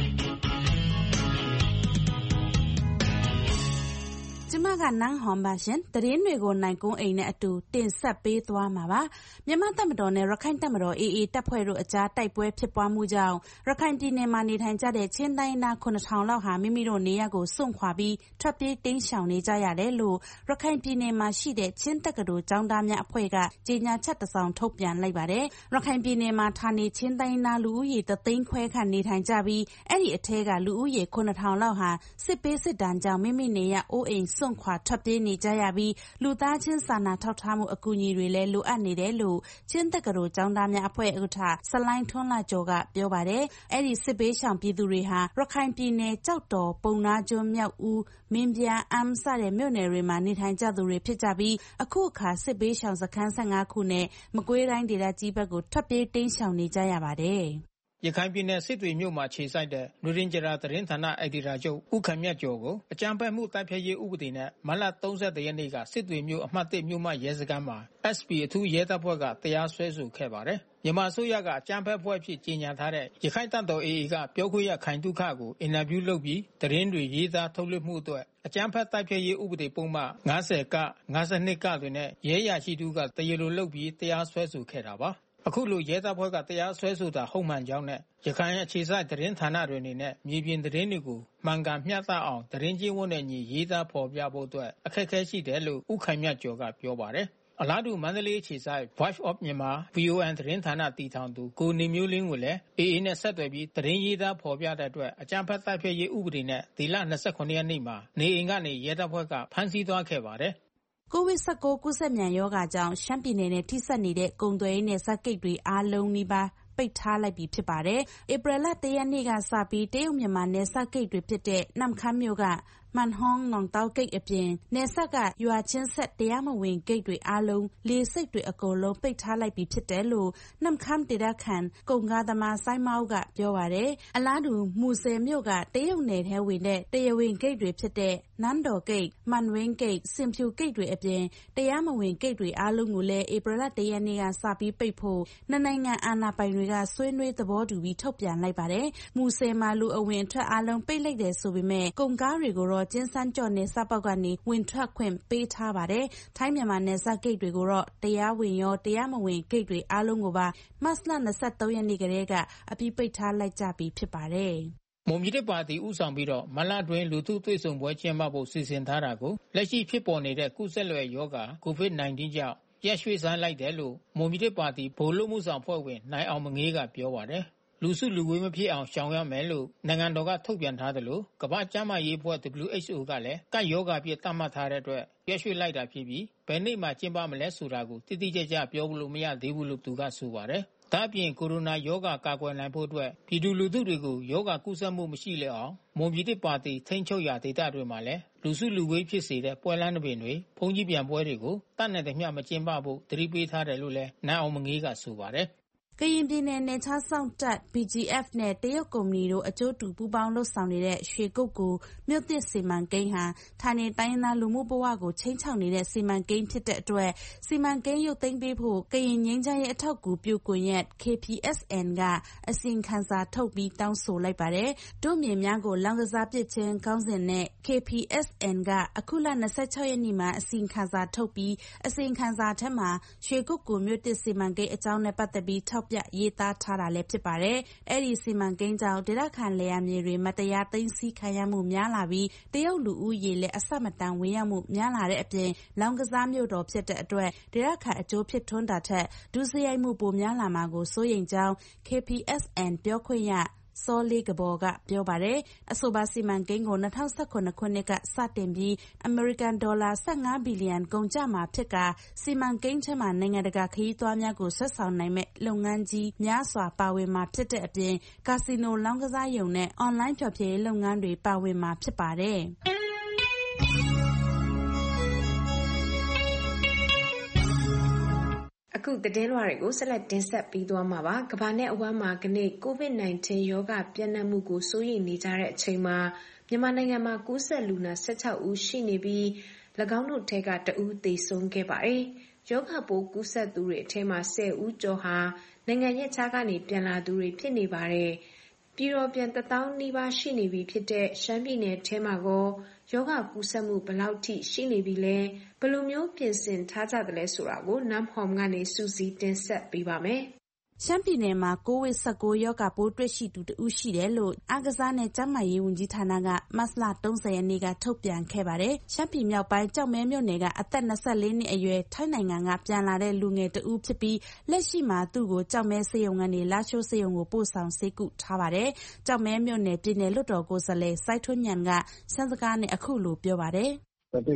[SPEAKER 4] ကျမကနန်းဟွန်ပါရှင်တရင်တွေကိုနိုင်ကုန်းအိမ်နဲ့အတူတင်ဆက်ပေးသွားမှာပါမြန်မာတပ်မတော်နဲ့ရခိုင်တပ်မတော် အေးအေး တပ်ဖွဲ့တို့အကြားတိုက်ပွဲဖြစ်ပွားမှုကြောင့်ရခိုင်ပြည်နယ်မှာနေထိုင်ကြတဲ့ချင်းတိုင်းသားခုနှစ်ထောင်လောက်ဟာမိမိတို့နေရပ်ကိုစွန့်ခွာပြီးထွက်ပြေးတိမ်းရှောင်နေကြရတယ်လို့ရခိုင်ပြည်နယ်မှာရှိတဲ့ချင်းတက္ကသိုလ်ကျောင်းသားများအဖွဲ့ကကြေညာချက်တစ်စောင်ထုတ်ပြန်လိုက်ပါတယ်ရခိုင်ပြည်နယ်မှာဌာနေချင်းတိုင်းသားလူဦးရေတသိန်းခွဲခန့်နေထိုင်ကြပြီးအဲ့ဒီအထက်ကလူဦးရေခုနှစ်ထောင်လောက်ဟာစစ်ပေးစစ်တမ်းကြောင့်မိမိနေရပ်အိုးအိမ်စွန့်ခွာထွက်ပြေးနေကြရပြီးလူသားချင်းစာနာထောက်ထားမှုအကူအညီတွေလည်းလိုအပ်နေတယ်လို့ချင်းတက္ကသိုလ်ကျောင်းသားများအဖွဲ့ဥက္ကဋ္ဌဆလိုင်းထွန်းလာကျော်ကပြောပါတယ်။အဲ့ဒီစစ်ပေးရှောင်ပြည်သူတွေဟာရခိုင်ပြည်နယ်ကြောက်တော်ပုံနာကျွန်းမြောက်ဦးမင်းပြားအမ်းစတဲ့မြို့နယ်တွေမှာနေထိုင်ကြသူတွေဖြစ်ကြပြီးအခုအခါစစ်ပေးရှောင်စခန်းဆယ့်ငါးခုနဲ့မကွေးတိုင်းဒေသကြီးဘက်ကိုထွက်ပြေးတိမ်းရှောင်နေကြရပါတယ်။
[SPEAKER 23] ရခိုင်ပြည်နယ်စစ်တွေမြို့မှာခြေစိုက်တဲ့နူရင်ဂျရာသတင်းဌာနအက်ဒီတာချုပ်ဦးခိုင်မြတ်ကျော်ကိုအကြမ်းဖက်မှုတိုက်ဖျက်ရေးဥပဒေနဲ့မတ်လ၃၁ရက်နေ့ကစစ်တွေမြို့အမှတ်၁မြို့မှရဲစခန်းမှာ အက်စ် ပီ အထူးရဲတပ်ဖွဲ့ကတရားစွဲဆိုခဲ့ပါတယ်။မြန်မာအစိုးရကအကြမ်းဖက်ဖွဲ့ဖြစ်ကြေညာထားတဲ့ရခိုင်တပ်တော် အေးအေး ကပြောခွင့်ရခိုင်တုခကိုအင်တာဗျူးလုပ်ပြီးသတင်းတွေရေးသားထုတ်လွှင့်မှုအတွက်အကြမ်းဖက်တိုက်ဖျက်ရေးဥပဒေပုံမှန်၅၀က၅၂ကတွေနဲ့ရဲရရှိသူကတရားလိုလုပ်ပြီးတရားစွဲဆိုခဲ့တာပါ။အခုလိုရဲတပ်ဖွဲ့ကတရားစွဲဆိုတာဟုတ်မှန်ကြောင်းနဲ့ရခိုင်အခြေစိုက်သတင်းဌာနတွေအနေနဲ့မြေပြင်သတင်းတွေကိုမှန်ကန်မျှတအောင်သတင်းကျဉ်းဝတ်နဲ့ညီရေးသားဖော်ပြဖို့အတွက်အခက်အခဲရှိတယ်လို့ဦးခိုင်မြတ်ကျော်ကပြောပါတယ်။အလားတူမန္တလေးအခြေစိုက် Voice of Myanmar ဗီ အို အန် သတင်းဌာနတည်ထောင်သူကိုနေမျိုးလင်းကိုလည်း အေးအေး နဲ့ဆက်သွယ်ပြီးသတင်းရေးသားဖော်ပြတဲ့အတွက်အကြမ်းဖက်တိုက်ဖျက်ရေးဥပဒေနဲ့ဒီလ၂၇ရက်နေ့မှာနေအိမ်ကနေရဲတပ်ဖွဲ့ကဖမ်းဆီးသွားခဲ့ပါတယ်။
[SPEAKER 4] ကိုဗစ်၁၉ကူးစက်မြန်ရောဂါကြောင့်ရှမ်းပြည်နယ်နဲ့ထိစပ်နေတဲ့ကုန်သွယ်ရေးနယ်စပ်ဂိတ်တွေအားလုံးနီးပါးပိတ်ထားလိုက်ပြီဖြစ်ပါတယ်။ဧပြီလ၁ရက်နေ့ကစပြီးတရုတ်မြန်မာနယ်စပ်ဂိတ်တွေဖြစ်တဲ့နမ့်ခမ်းမြို့ကမန်ဟောင်းနောင်တောက်ဂိတ်အပြင်နယ်စပ်ကရွာချင်းဆက်တရားမဝင်ဂိတ်တွေအားလုံးလေဆိပ်တွေအကုန်လုံးပိတ်ထားလိုက်ပြီဖြစ်တယ်လို့နမ့်ခမ်းဒေသခံကုန်ကားသမားစိုင်းမောက်ကပြောပါတယ်။အလားတူမူဆယ်မြို့ကတရုတ်နယ်ထဲဝင်တဲ့တရားဝင်ဂိတ်တွေဖြစ်တဲ့နန်းတော်ဂိတ်မန်ဝင်းဂိတ်စင်ဖြူဂိတ်တွေအပြင်တရားမဝင်ဂိတ်တွေအားလုံးကိုလည်းဧပြီလ၁ရက်နေ့ကစပြီးပိတ်ဖို့နှစ်နိုင်ငံအာဏာပိုင်တွေကဆွေးနွေးသဘောတူပြီးထုတ်ပြန်လိုက်ပါတယ်။မူဆယ်မှာလူအဝင်အထွက်အားလုံးပိတ်လိုက်တယ်ဆိုပေမဲ့ကုန်ကားတွေကိုတော့ကျင်းစန်းကျော်နယ်စပ်ပေါက်ကနေဝင်ထွက်ခွင့်ပေးထားပါတယ်။ထိုင်းမြန်မာနယ်စပ်ဂိတ်တွေကိုတော့တရားဝင်ရောတရားမဝင်ဂိတ်တွေအားလုံးကိုပါမတ်လ၂၃ရက်နေ့ကတည်းကအပြီးပိတ်ထားလိုက်ကြပြီဖြစ်ပါတယ်
[SPEAKER 23] ။မွန်ပြည်သစ်ပါတီဦးဆောင်ပြီးတော့မလအတွင်းလူထုတွေ့ဆုံပွဲကျင်းပဖို့စီစဉ်ထားတာကိုလက်ရှိဖြစ်ပေါ်နေတဲ့ကုသလွယ်ရောဂါ ကိုဗစ်၁၉ ကြောင့်ရက်ရွှေ့ဆိုင်းလိုက်တယ်လို့မွန်ပြည်သစ်ပါတီဗဟိုအလုပ်မှုဆောင်အဖွဲ့ဝင်နိုင်အောင်မငေးကပြောပါတယ်။လူစုလူဝေးမဖြစ်အောင်ရှောင်ရမယ်လို့နိုင်ငံတော်ကထုတ်ပြန်ထားတယ်လို့ကမ္ဘာ့ကျန်းမာရေးအဖွဲ့ W H O ကလည်းကပ်ရောဂါပြည့်သတ်မှတ်ထားတဲ့အတွက်ရွှေ့ရွှေ့လိုက်တာဖြစ်ပြီးဘယ်နေ့မှကျင်းပမလဲဆိုတာကိုတိတိကျကျပြောလို့မရသေးဘူးလို့သူကဆိုပါတယ်။ဒါ့အပြင်ကိုရိုနာရောဂါကာကွယ်နိုင်ဖို့အတွက်ပြည်သူလူထုတွေကိုရောဂါကူးစက်မှုမရှိလေအောင်မွန်ပြည်သစ်ပါတီထိန်းချုပ်ရာဒေသတွေမှာလည်းလူစုလူဝေးဖြစ်စေတဲ့ပွဲလမ်းတွေပင်တွေဘုံကြီးပြန်ပွဲတွေကိုတတ်နိုင်တဲ့မျှမကျင်းပဖို့တတိပေးထားတယ်လို့လည်းနိုင်အောင်မငေးကဆိုပါတယ်။
[SPEAKER 4] ကရင်ပြည်နယ်နယ်ခြားစောင့်တပ် B G F နဲ့တရုတ်ကုမ္ပဏီတို့အကျိုးတူပူးပေါင်းလှုပ်ဆောင်နေတဲ့ရွှေကုက္ကိုမြို့သစ်စီမံကိန်းဟာဌာနေတိုင်းရင်းသားလူမှုဘဝကိုချိန်ချောက်နေတဲ့စီမံကိန်းဖြစ်တဲ့အတွက်စီမံကိန်းရုပ်သိမ်းပေးဖို့ကရင်ငြိမ်းချမ်းရေးအထောက်အကူပြုကွန်ရက် K P S N ကအစီရင်ခံစာထုတ်ပြီးတောင်းဆိုလိုက်ပါတယ်။တို့မြေများကိုလောင်ကစားပစ်ခြင်းခေါင်းစဉ်နဲ့ K P S N ကအခုလ၂၆ရက်နေ့မှာအစီရင်ခံစာထုတ်ပြီးအစီရင်ခံစာထဲမှာရွှေကုက္ကိုမြို့သစ်စီမံကိန်းအကြောင်းနဲ့ပတ်သက်ပြီးထောက်ပြရေးသားထားတာလည်းဖြစ်ပါတယ်။အဲ့ဒီစီမံကိန်းကြောင့်ဒေသခံလယ်ယာမြေတွေမတရားသိမ်းဆည်းခံရမှုများလာပြီးတရုတ်လူဦးရေလည်းအဆက်မတန်ဝင်ရောက်မှုများလာတဲ့အပြင်လောင်ကစားမြို့တော်ဖြစ်တဲ့အတွက်ဒေသခံအကျိုးဖြစ်ထွန်းတာထက်ဒုစရိုက်မှုပိုများလာမှာကိုစိုးရိမ်ကြောင်း K P S N ပြောခွင့်ရစောလေးကဘော်ကပြောပါတယ်။အဆိုပါစီမံကိန်းကို၂၀၁၇ခုနှစ်ကစတင်ပြီးအမေရိကန်ဒေါ်လာ၁၅ဘီလီယံကုန်ကျမှာဖြစ်ကာစီမံကိန်းထဲမှာနိုင်ငံတကာခရီးသွားများကိုဆွဲဆောင်နိုင်မဲ့လုပ်ငန်းကြီးများစွာပါဝင်မှာဖြစ်တဲ့အပြင်ကာစီနိုလောင်းကစားရုံနဲ့အွန်လိုင်းဖျော်ဖြေရေးလုပ်ငန်းတွေပါဝင်မှာဖြစ်ပါတယ်။
[SPEAKER 5] အခုသတင်းလွှာတွေကိုဆက်လက်တင်ဆက်ပြီးသွားမှာပါ။ကမ္ဘာနဲ့အဝန်းမှာကနေ့ ကိုဗစ်၁၉ ရောဂါပြန့်နှံ့မှုကိုစိုးရိမ်နေကြတဲ့အချိန်မှာမြန်မာနိုင်ငံမှာကူးစက်လူနာ၁၆ဦးရှိနေပြီး၎င်းတို့ထဲကတဦးသေဆုံးခဲ့ပါတယ်။ရောဂါပိုးကူးစက်သူတွေအထဲမှာ၁၀ဦးကျော်ဟာနိုင်ငံရဲ့ခြားကနေပြန်လာသူတွေဖြစ်နေပါတယ်။ပြည်တော်ပြန်တစ်သောင်းနီးပါးရှိနေပြီဖြစ်တဲ့ရှမ်းပြည်နယ်ထဲမှာကောရောဂါကူးစက်မှုဘယ်လောက်ထိရှိနေပြီလဲဘယ်လိုမျိုးပြင်ဆင်ထားကြသလဲဆိုတာကိုနမ်ဟ ွန်ကနေစူးစီးတင်ဆက်ပေးပါမယ်
[SPEAKER 4] ။ရှမ်းပြည်နယ်မှာကိုဗစ်၁၉ရောဂါပိုးတွေ့ရှိသူတဦးရှိတယ်လို့အားကစားနဲ့ကျန်းမာရေးဝန်ကြီးဌာနကမတ်လ၃၀ရက်နေ့ကထုတ်ပြန်ခဲ့ပါတယ်။ရှမ်းပြည်မြောက်ပိုင်းကျောက်မဲမြို့နယ်ကအသက်၂၄နှစ်အရွယ်ထိုင်းနိုင်ငံကပြန်လာတဲ့လူငယ်တဦးဖြစ်ပြီးလက်ရှိမှာသူ့ကိုကျောက်မဲဆေးရုံကနေလာရှိုးဆေးရုံကိုပို့ဆောင်ဆေးကုထားပါတယ်။ကျောက်မဲမြို့နယ်ပြည်နယ်လွှတ်တော်ကိုယ်စားလှယ်စိုင်းထွန်းဉာဏ်ကရှမ်းစကားနဲ့အခုလိုပြောပါတယ်။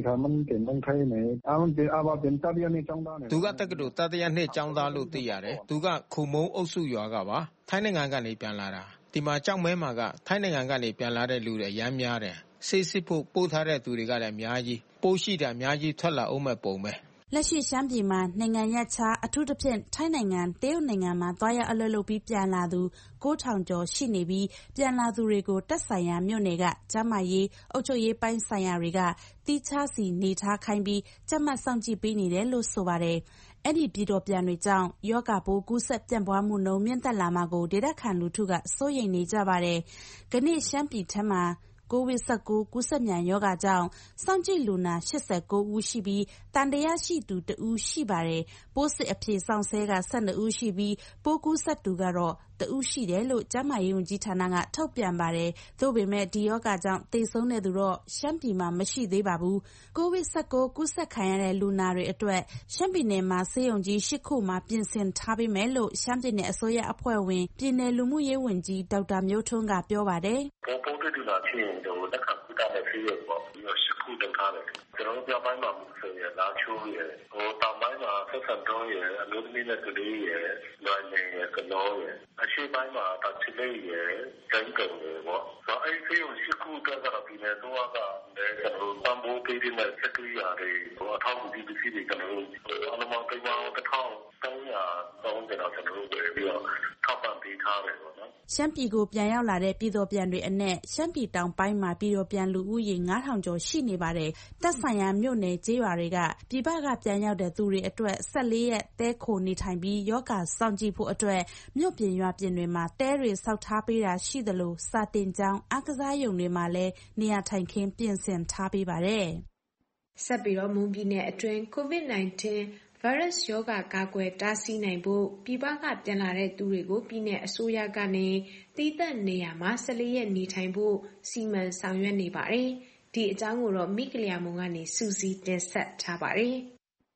[SPEAKER 23] သူကတက္ကသိုလ်တတိယနှစ်ကျောင်းသားလို့သိရတယ်။သူကခုံမုံအုပ်စုရွာကပါ။ထိုင်းနိုင်ငံကနေပြန်လာတာ။ဒီမှာကျောက်မဲမှာကထိုင်းနိုင်ငံကနေပြန်လာတဲ့လူတွေအများများတယ်။ဆေးစစ်ဖို့ပို့ထားတဲ့သူတွေကလည်းအများကြီး။ပိုးရှိတာအများကြီးထွက်လာအောင်မဲ့ပုံပဲ။
[SPEAKER 4] လက်ရှိရှမ်းပြည်မှာနိုင်ငံရပ်ခြားအထူးသဖြင့်ထိုင်းနိုင်ငံတရုတ်နိုင်ငံမှာသွားရောက်အလုပ်လုပ်ပြီးပြန်လာသူကိုးထောင်ကျော်ရှိနေပြီးပြန်လာသူတွေကိုတက်ဆိုင်ရာမြို့နယ်ကကျန်းမာရေးအုပ်ချုပ်ရေးပိုင်းဆိုင်ရာတွေကတိကျစီနေထားခိုင်းပြီးကြက်မှတ်စောင့်ကြည့်ပေးနေတယ်လို့ဆိုပါတယ်။အဲ့ဒီပြည်တော်ပြန်တွေကြောင့်ယောဂပိုးကူးစက်ပြန့်ပွားမှုနှုန်းမြင့်တက်လာမှာကိုဒေသခံလူထုကစိုးရိမ်နေကြပါတယ်။ကနေ့ရှမ်းပြည်ထက်မှာကိုဗစ်၁၉ကူးစက်မြန်ရောဂါကြောင့်စောင့်ကြည့်လူနာ၈၉ဦးရှိပြီးတန်တရားရှိသူတဦးရှိပါတယ်။ပိုးစစ်အဖြေစောင့်ဆဲက၁၂ဦးရှိပြီးပိုးကူးစက်သူကတော့တဦးရှိတယ်လို့ကျန်းမာရေးဝန်ကြီးဌာနကထုတ်ပြန်ပါတယ်။သို့ပေမဲ့ဒီရောဂါကြောင့်သေဆုံးတဲ့သူတော့ရှမ်းပြည်မှာမရှိသေးပါဘူး။ကိုဗစ်၁၉ကူးစက်ခံရတဲ့လူနာတွေအတွက်ရှမ်းပြည်နယ်မှာဆေးရုံကြီး၈ခုမှာပြင်ဆင်ထားပေးမယ်လို့ရှမ်းပြည်နယ်အစိုးရအဖွဲ့ဝင်ပြည်နယ်လူမှုရေးဝန်ကြီးဒေါက်တာမျိုးထွန်းကပြောပါတယ်
[SPEAKER 6] ။ပိုးပိုးတွေ့လူနာဖြစ်ရင်တော့လက်ခံကုသတဲ့ဆေးရုံပေါ့ပြီးတော့၈ခုလုပ်ထားတယ်။ကျွန်တော်တို့ပြောပိုင်းမှာမူဆိုရလာချိုးရယ်ဟိုတောင်ပိုင်းမှာဆက်ဆံတော့ရယ်အမျိုးသမီးနဲ့ကလေးရယ်လွိုင်းနေရယ်ကလောရယ်အရှိပိုင်းမှာတာချီလေးရယ်ကျန်းကုံရယ်ပေါ့ဆိုတော့အဲ့ဒီဆေးရုံ၈ခုတက်တာပြည်နယ်တော့ကလည်းကျွန်တော်တို့တံပိုးပေးတဲ့စက်ကရိယာတွေဟိုအထောက်အကူပြုပစ္စည်းတွေကျွန်တော်တို့အလုံးစုံပြန်အောင်တစ်ထောင်သုံးရာသုံးတယ်တော့ကျွန်တော်တို့ဝယ်ပြီးတော့ထောက်ပံ့ပေးထားတယ်ပေါ့နော်
[SPEAKER 4] ရှမ်းပြည်ကိုပြန်ရောက်လာတဲ့ပြည်တော်ပြန်တွေအနက်ရှမ်းပြည်တောင်ပိုင်းမှာပြည်တော်ပြန်လူဦးရေ၅ထောင်ကျော်ရှိနေပါတယ်။သက်ဆိုင်ရာမြို့နယ်ကျေးရွာတွေကပြည်ပကပြန်ရောက်တဲ့သူတွေအတွက်၁၄ရက်တဲခိုနေထိုင်ပြီးယောဂစောင့်ကြည့်ဖို့အတွက်မြို့ပြင်ရွာပြင်တွေမှာတဲတွေဆောက်ထားပေးတာရှိသလိုစာတင်ကျောင်းအားကစားရုံတွေမှာလည်းနေရာထိုင်ခင်းပြင်ဆင်ထားပေးပါတယ်
[SPEAKER 5] ။ဆက်ပြီးတော့မွန်ပြည်နယ်အတွင်းကိုဗစ်၁၉ဗိုင်းရပ်စ်ရောဂါကာကွယ်တားဆီးနိုင်ဖို့ပြည်ပကပြန်လာတဲ့သူတွေကိုပြည်내အစိုးရကနေသီးသန့်နေရာမှာ၁၄ရက်နေထိုင်ဖို့စီမံဆောင်ရွက်နေပါတယ်။ဒီအကြောင်းကိုတော့မိကလျာမုံကနေစူးစီးတင်ဆက်ထားပါတယ်။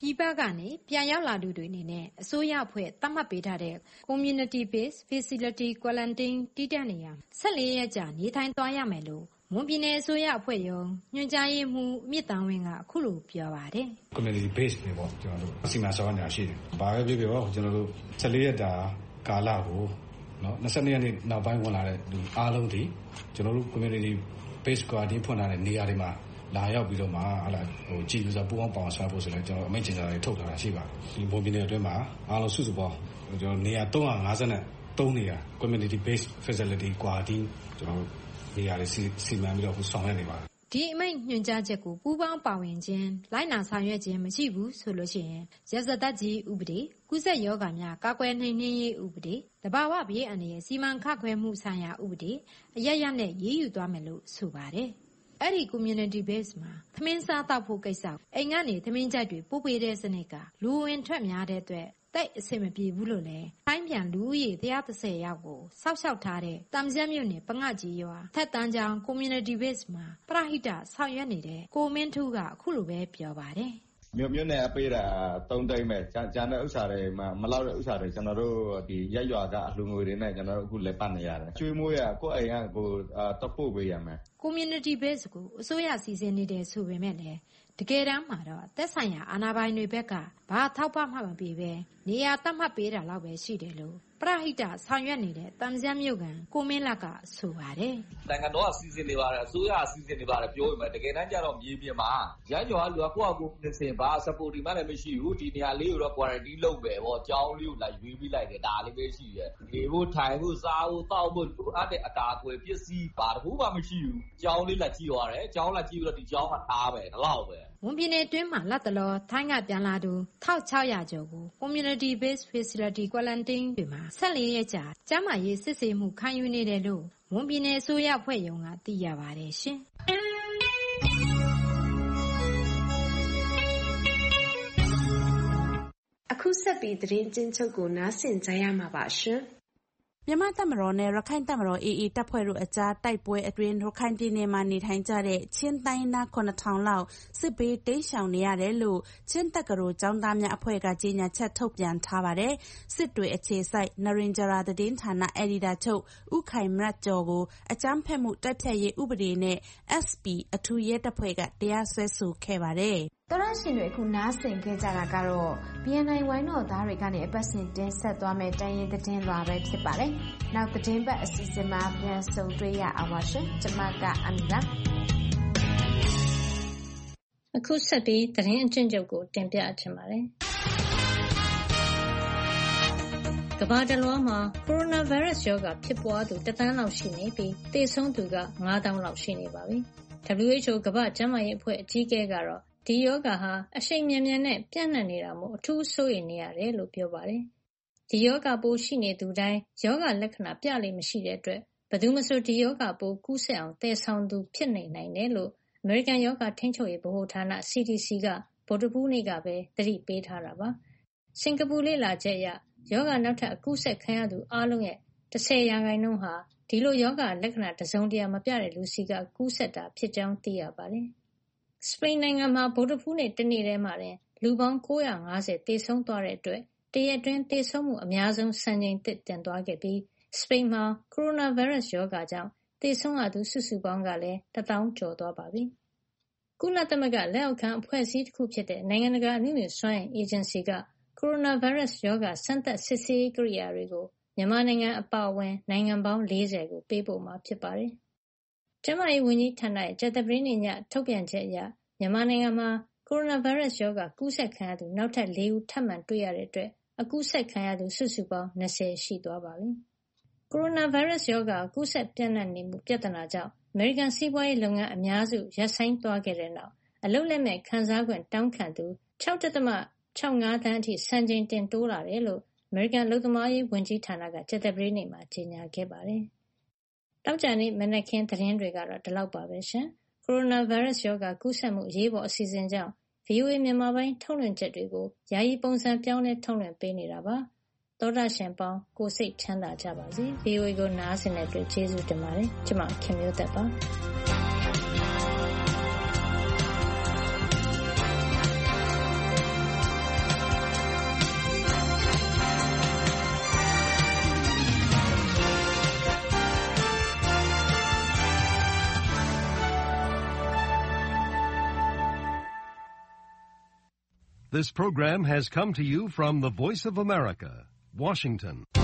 [SPEAKER 7] ပြည်ပကနေပြန်ရောက်လာသူတွေအနေနဲ့အစိုးရအဖွဲ့သတ်မှတ်ပေးထားတဲ့ Community Based Facility Quarantine တည်တံ့နေရာ၁၄ရက်ကြာနေထိုင်သွားရမယ်လို့မွန်ပြည်နယ်အစိုးရအဖွဲ့ရုံးညွှန်ကြားရေးမှူးမြင့်တန်းဝင်းကအခုလိုပြောပါတယ်။
[SPEAKER 8] Community Based တွေပေါ့ကျွန်တော်တို့အစီအမံဆောင်ရွက်နေတာရှိတယ်။ဘာပဲဖြစ်ဖြစ်ပေါ့ကျွန်တော်တို့၁၄ရက်တာကာလကိုနော်၂၂ရက်နေ့နောက်ပိုင်းဝင်လာတဲ့လူအားလုံးဒီကျွန်တော်တို့ Community Based Quarantine ဖွင့်ထားတဲ့နေရာတွေမှာလာရောက်ပြီးတော့မှဟာလာဟိုကြည်လူစားပူအောင်ပေါအောင်ဆွဲဖို့ဆိုလည်းကျွန်တော်အမိန့်ကြေညာတွေထုတ်ထားတာရှိပါတယ်။ဒီဘုံပြည်နယ်အတွင်းမှာအားလုံးစုစုပေါင်းကျွန်တော်နေရာ၃၅၃နေရာ Community Based Facility Quarantine ကျွန်တော်နေရာတွေစီမံပြီးတော့ဆောင်ရွက်နေပါတယ်
[SPEAKER 7] ။ဒီအမိန့်ညွှန်ကြားချက်ကိုပူးပေါင်းပါဝင်ခြင်းလိုက်နာဆောင်ရွက်ခြင်းမရှိဘူးဆိုလို့ရှိရင်ရာဇသတ်ကြီးဥပဒေကုသရောဂါများကာကွယ်နှိမ်နင်းရေးဥပဒေတဘာဝဘေးအန္တရာယ်စီမံခန့်ခွဲမှုဆိုင်ရာဥပဒေအရရနဲ့ရေးယူသွားမယ်လို့ဆိုပါတယ်။အဲ့ဒီ community base မှာသမင်းစားတောက်ဖို့ကိစ္စအိမ်ကနေသမင်းကြိုက်တွေပို့ပေးတဲ့စနစ်ကလူဝင်ထွက်များတဲ့အတွက်တိတ်အဆင်မပြေဘူးလို့လည်းဖိုင်းပြန်လူဦးရေ၁၁၀ယောက်ကိုစောက်ရှောက်ထားတဲ့တမ်ကျမ်းမြို့နယ်ပငတ်ကြီးရွာထက်တန်းချောင်း community base မှာပရဟိတဆောင်ရွက်နေတဲ့ကိုမင်းထူးကအခုလိုပဲပြောပါတယ်
[SPEAKER 10] မြို့မြို့နယ်အပေးတာသုံးသိန်းပဲကျန်ကျန်တဲ့ဥစ္စာတွေမှာမလောက်တဲ့ဥစ္စာတွေကျွန်တော်တို့ဒီရက်ရွာကအလှူငွေတွေနဲ့ကျွန်တော်တို့အခုလက်ပတ်နေရတယ်ကျွေးမွေးရကိုယ့်အိမ်ကကိုတပုတ်ပေးရမယ်
[SPEAKER 7] community base ကိုအစိုးရစီစဉ်နေတယ်ဆိုပေမဲ့လည်းတကယ်တမ်းမှာတော့သက်ဆိုင်ရာအာဏာပိုင်တွေဘက်ကဘာထောက်ပံ့မှမပေးပဲနေရာတတ်မှတ်ပေးတာလောက်ပဲရှိတယ်လို့ပရဟိတဆောင်ရွက်နေတဲ့တမ်ကျမ်းမြို့ကန်ကိုမင်းလက်ကဆိုပါတယ်
[SPEAKER 24] ။နိုင်ငံတော်ကစီစဉ်နေပါတယ်အစိုးရကစီစဉ်နေပါတယ်ပြောရင်တကယ်တမ်းကျတော့မြေပြင်မှာရမ်းကျော်ကလူကကိုယ့်အကူနေစင်ဘာစပိုတီမှလည်းမရှိဘူးဒီနေရာလေးကိုတော့ quarantine လုပ်ပဲပေါ့အကြောင်းလေးကိုလိုက်ရွေးပြီးလိုက်တယ်ဒါလေးပဲရှိရဲ့နေဖို့ထိုင်ဖို့စားဖို့တောက်ဖို့လိုအပ်တဲ့အတာအကွယ်ပစ္စည်းဘာတခုမှမရှိဘူးအကြောင်းလေးလက်ကြည့်သွားတယ်အကြောင်းလက်ကြည့်ပြီးတော့ဒီအကြောင်းကထားပဲဒီလောက်ပဲ
[SPEAKER 7] ဝန်ပြည်နယ်တွင်းမှာလက်တလောထိုင်းကပြန်လာသူ၁၆၀၀ကျော်ကို Community Based Facility Quarantine တွေမှာ၁၄ရက်ကြာကျန်းမာရေးစစ်ဆေးမှုခံယူနေတယ်လို့ဝန်ပြည်နယ်အစိုးရအဖွဲ့ရုံးကသိရပါတယ်ရှင်
[SPEAKER 5] ။အခုဆက်ပြီးသတင်းကျဉ်းချုပ်ကိုနားဆင်ကြရမှာပါရှင်။
[SPEAKER 4] မြန်မာတပ်မတော်နဲ့ရခိုင်တပ်မတော် အေအေ တပ်ဖွဲ့တို့အကြားတိုက်ပွဲအတွင်းရခိုင်ပြည်နယ်မှာနေထိုင်ကြတဲ့ချင်းတိုင်းသားခုနှစ်ထောင်လောက်စစ်ဘေးတိမ်းရှောင်နေရတယ်လို့ချင်းတက္ကသိုလ်ကျောင်းသားများအဖွဲ့ကကြေညာချက်ထုတ်ပြန်ထားပါတယ်။စစ်တွေအခြေစိုက်နရင်ဂျရာသတင်းဌာနအယ်ဒီတာချုပ်ဦးခိုင်မတ်ကျော်ကိုအကြမ်းဖက်မှုတိုက်ဖျက်ရေးဥပဒေနဲ့ အက်စ် ပီ အထူးရဲတပ်ဖွဲ့ကတရားစွဲဆိုခဲ့ပါတယ်။
[SPEAKER 5] တော်ရရှင်တွေအခုနားဆင်ခဲ့ကြတာကတော့ ဘီ အန် အိုင် ဝိုင်းတော်သားတွေကနေအပတ်စဉ်တင်ဆက်သွားမယ့်တိုင်းရင်းသတင်းလွှာပဲဖြစ်ပါတယ်။နောက်သတင်းပတ်အစီအစဉ်မှာပြန်ဆုံတွေ့ရအောင်ပါရှင်။ကျွန်မကအမီပါ
[SPEAKER 25] ။အခုဆက်ပြီးသတင်းအကျဉ်းချုပ်ကိုတင်ပြချင်ပါတယ်။ကမ္ဘာတလွှားမှာကိုရိုနာဗိုင်းရပ်စ်ရောဂါဖြစ်ပွားသူတသန်းလောက်ရှိနေပြီးသေဆုံးသူကငါးသောင်းလောက်ရှိနေပါပြီ။ ဒဗလျူ အိတ်ချ် အို ကမ္ဘာ့ကျန်းမာရေးအဖွဲ့အကြီးအကဲကတော့ဒီရောဂါဟာအရှိန်မြန်မြန်နဲ့ပြန့်နှံ့နေတာမို့အထူးစိုးရိမ်နေရတယ်လို့ပြောပါတယ်။ဒီရောဂါပိုးရှိနေသူတိုင်းရောဂါလက္ခဏာပြလေမရှိတဲ့အတွက်ဘယ်သူမဆိုဒီရောဂါပိုးကူးစက်အောင်သယ်ဆောင်သူဖြစ်နေနိုင်တယ်လို့အမေရိကန်ရောဂါထိန်းချုပ်ရေးဗဟိုဌာန စီ ဒီ စီ ကဗုဒ္ဓဟူးနေ့ကပဲသတိပေးထားတာပါ။စင်ကာပူလေ့လာချက်အရရောဂါနောက်ထပ်အကူးစက်ခံရသူအားလုံးရဲ့၁၀ရာခိုင်နှုန်းဟာဒီလိုရောဂါလက္ခဏာတစုံတရာမပြတဲ့လူဆီကကူးစက်တာဖြစ်ကြောင်းသိရပါတယ်။စပိန်နိုင်ငံမှာဗုဒ္ဓဟူးနေ့တနေ့တည်းမှာတင်လူပေါင်း၉၅၀သေဆုံးသွားတဲ့အတွက်တရက်အတွင်းသေဆုံးမှုအများဆုံးစံချိန်သစ်တင်သွားခဲ့ပြီးစပိန်မှာကိုရိုနာဗိုင်းရပ်စ်ရောဂါကြောင့်သေဆုံးရသူစုစုပေါင်းကလည်းတသောင်းကျော်သွားပါပြီ။ကုလသမဂ္ဂလက်အောက်ခံအဖွဲ့အစည်းတစ်ခုဖြစ်တဲ့နိုင်ငံတကာအနုမြူစွမ်းအင်အေဂျင်စီကကိုရိုနာဗိုင်းရပ်စ်ရောဂါစမ်းသပ်စစ်ဆေးရေးကိရိယာတွေကိုမြန်မာနိုင်ငံအပါအဝင်နိုင်ငံပေါင်း၄၀ကိုပေးပို့မှာဖြစ်ပါတယ်။ကျန်းမာရေးဝန်ကြီးဌာနရဲ့ကြာသပတေးနေ့ညထုတ်ပြန်ချက်အရမြန်မာနိုင်ငံမှာကိုရိုနာဗိုင်းရပ်စ်ရောဂါကူးစက်ခံရသူနောက်ထပ်၄ဦးထပ်မံတွေ့ရတဲ့အတွက်အကူးစက်ခံရသူစုစုပေါင်း၂၀ရှိသွားပါပြီ။ကိုရိုနာဗိုင်းရပ်စ်ရောဂါကူးစက်ပြန့်နှံ့နေမှုပြဿနာကြောင့်အမေရိကန်စီးပွားရေးလုပ်ငန်းအများစုရပ်ဆိုင်းသွားခဲ့တဲ့နောက်အလုပ်လက်မဲ့ခံစား권တောင်းခံသူ၆.၆၅သန်းအထိစံချိန်တင်တိုးလာတယ်လို့အမေရိကန်အလုပ်သမားရေးဝန်ကြီးဌာနကကြာသပတေးနေ့မှာကြေညာခဲ့ပါတယ်။သောကြာနေ့မနက်ခင်းသတင်းတွေကတော့ဒီလောက်ပါပဲရှင်။ကိုရိုနာဗိုင်းရပ်စ်ရောဂါကူးစက်မှုအရေးပေါ်အစီအစဉ်ကြောင့် ဗွီအိုအေ မြန်မာပိုင်းထုတ်လွှင့်ချက်တွေကိုယာယီပုံစံပြောင်းလဲထုတ်လွှင့်ပေးနေတာပါ။သောတာရှင်ပေါင်းကိုစိတ်ချမ်းသာကြပါစေ။ ဗွီအိုအေကိုနားဆင်တဲ့အတွက်ကျေးဇူးတင်ပါတယ်။ကျွန်မခင်မျိုးသက်ပါ။
[SPEAKER 9] This program has come to you from the Voice of America, Washington.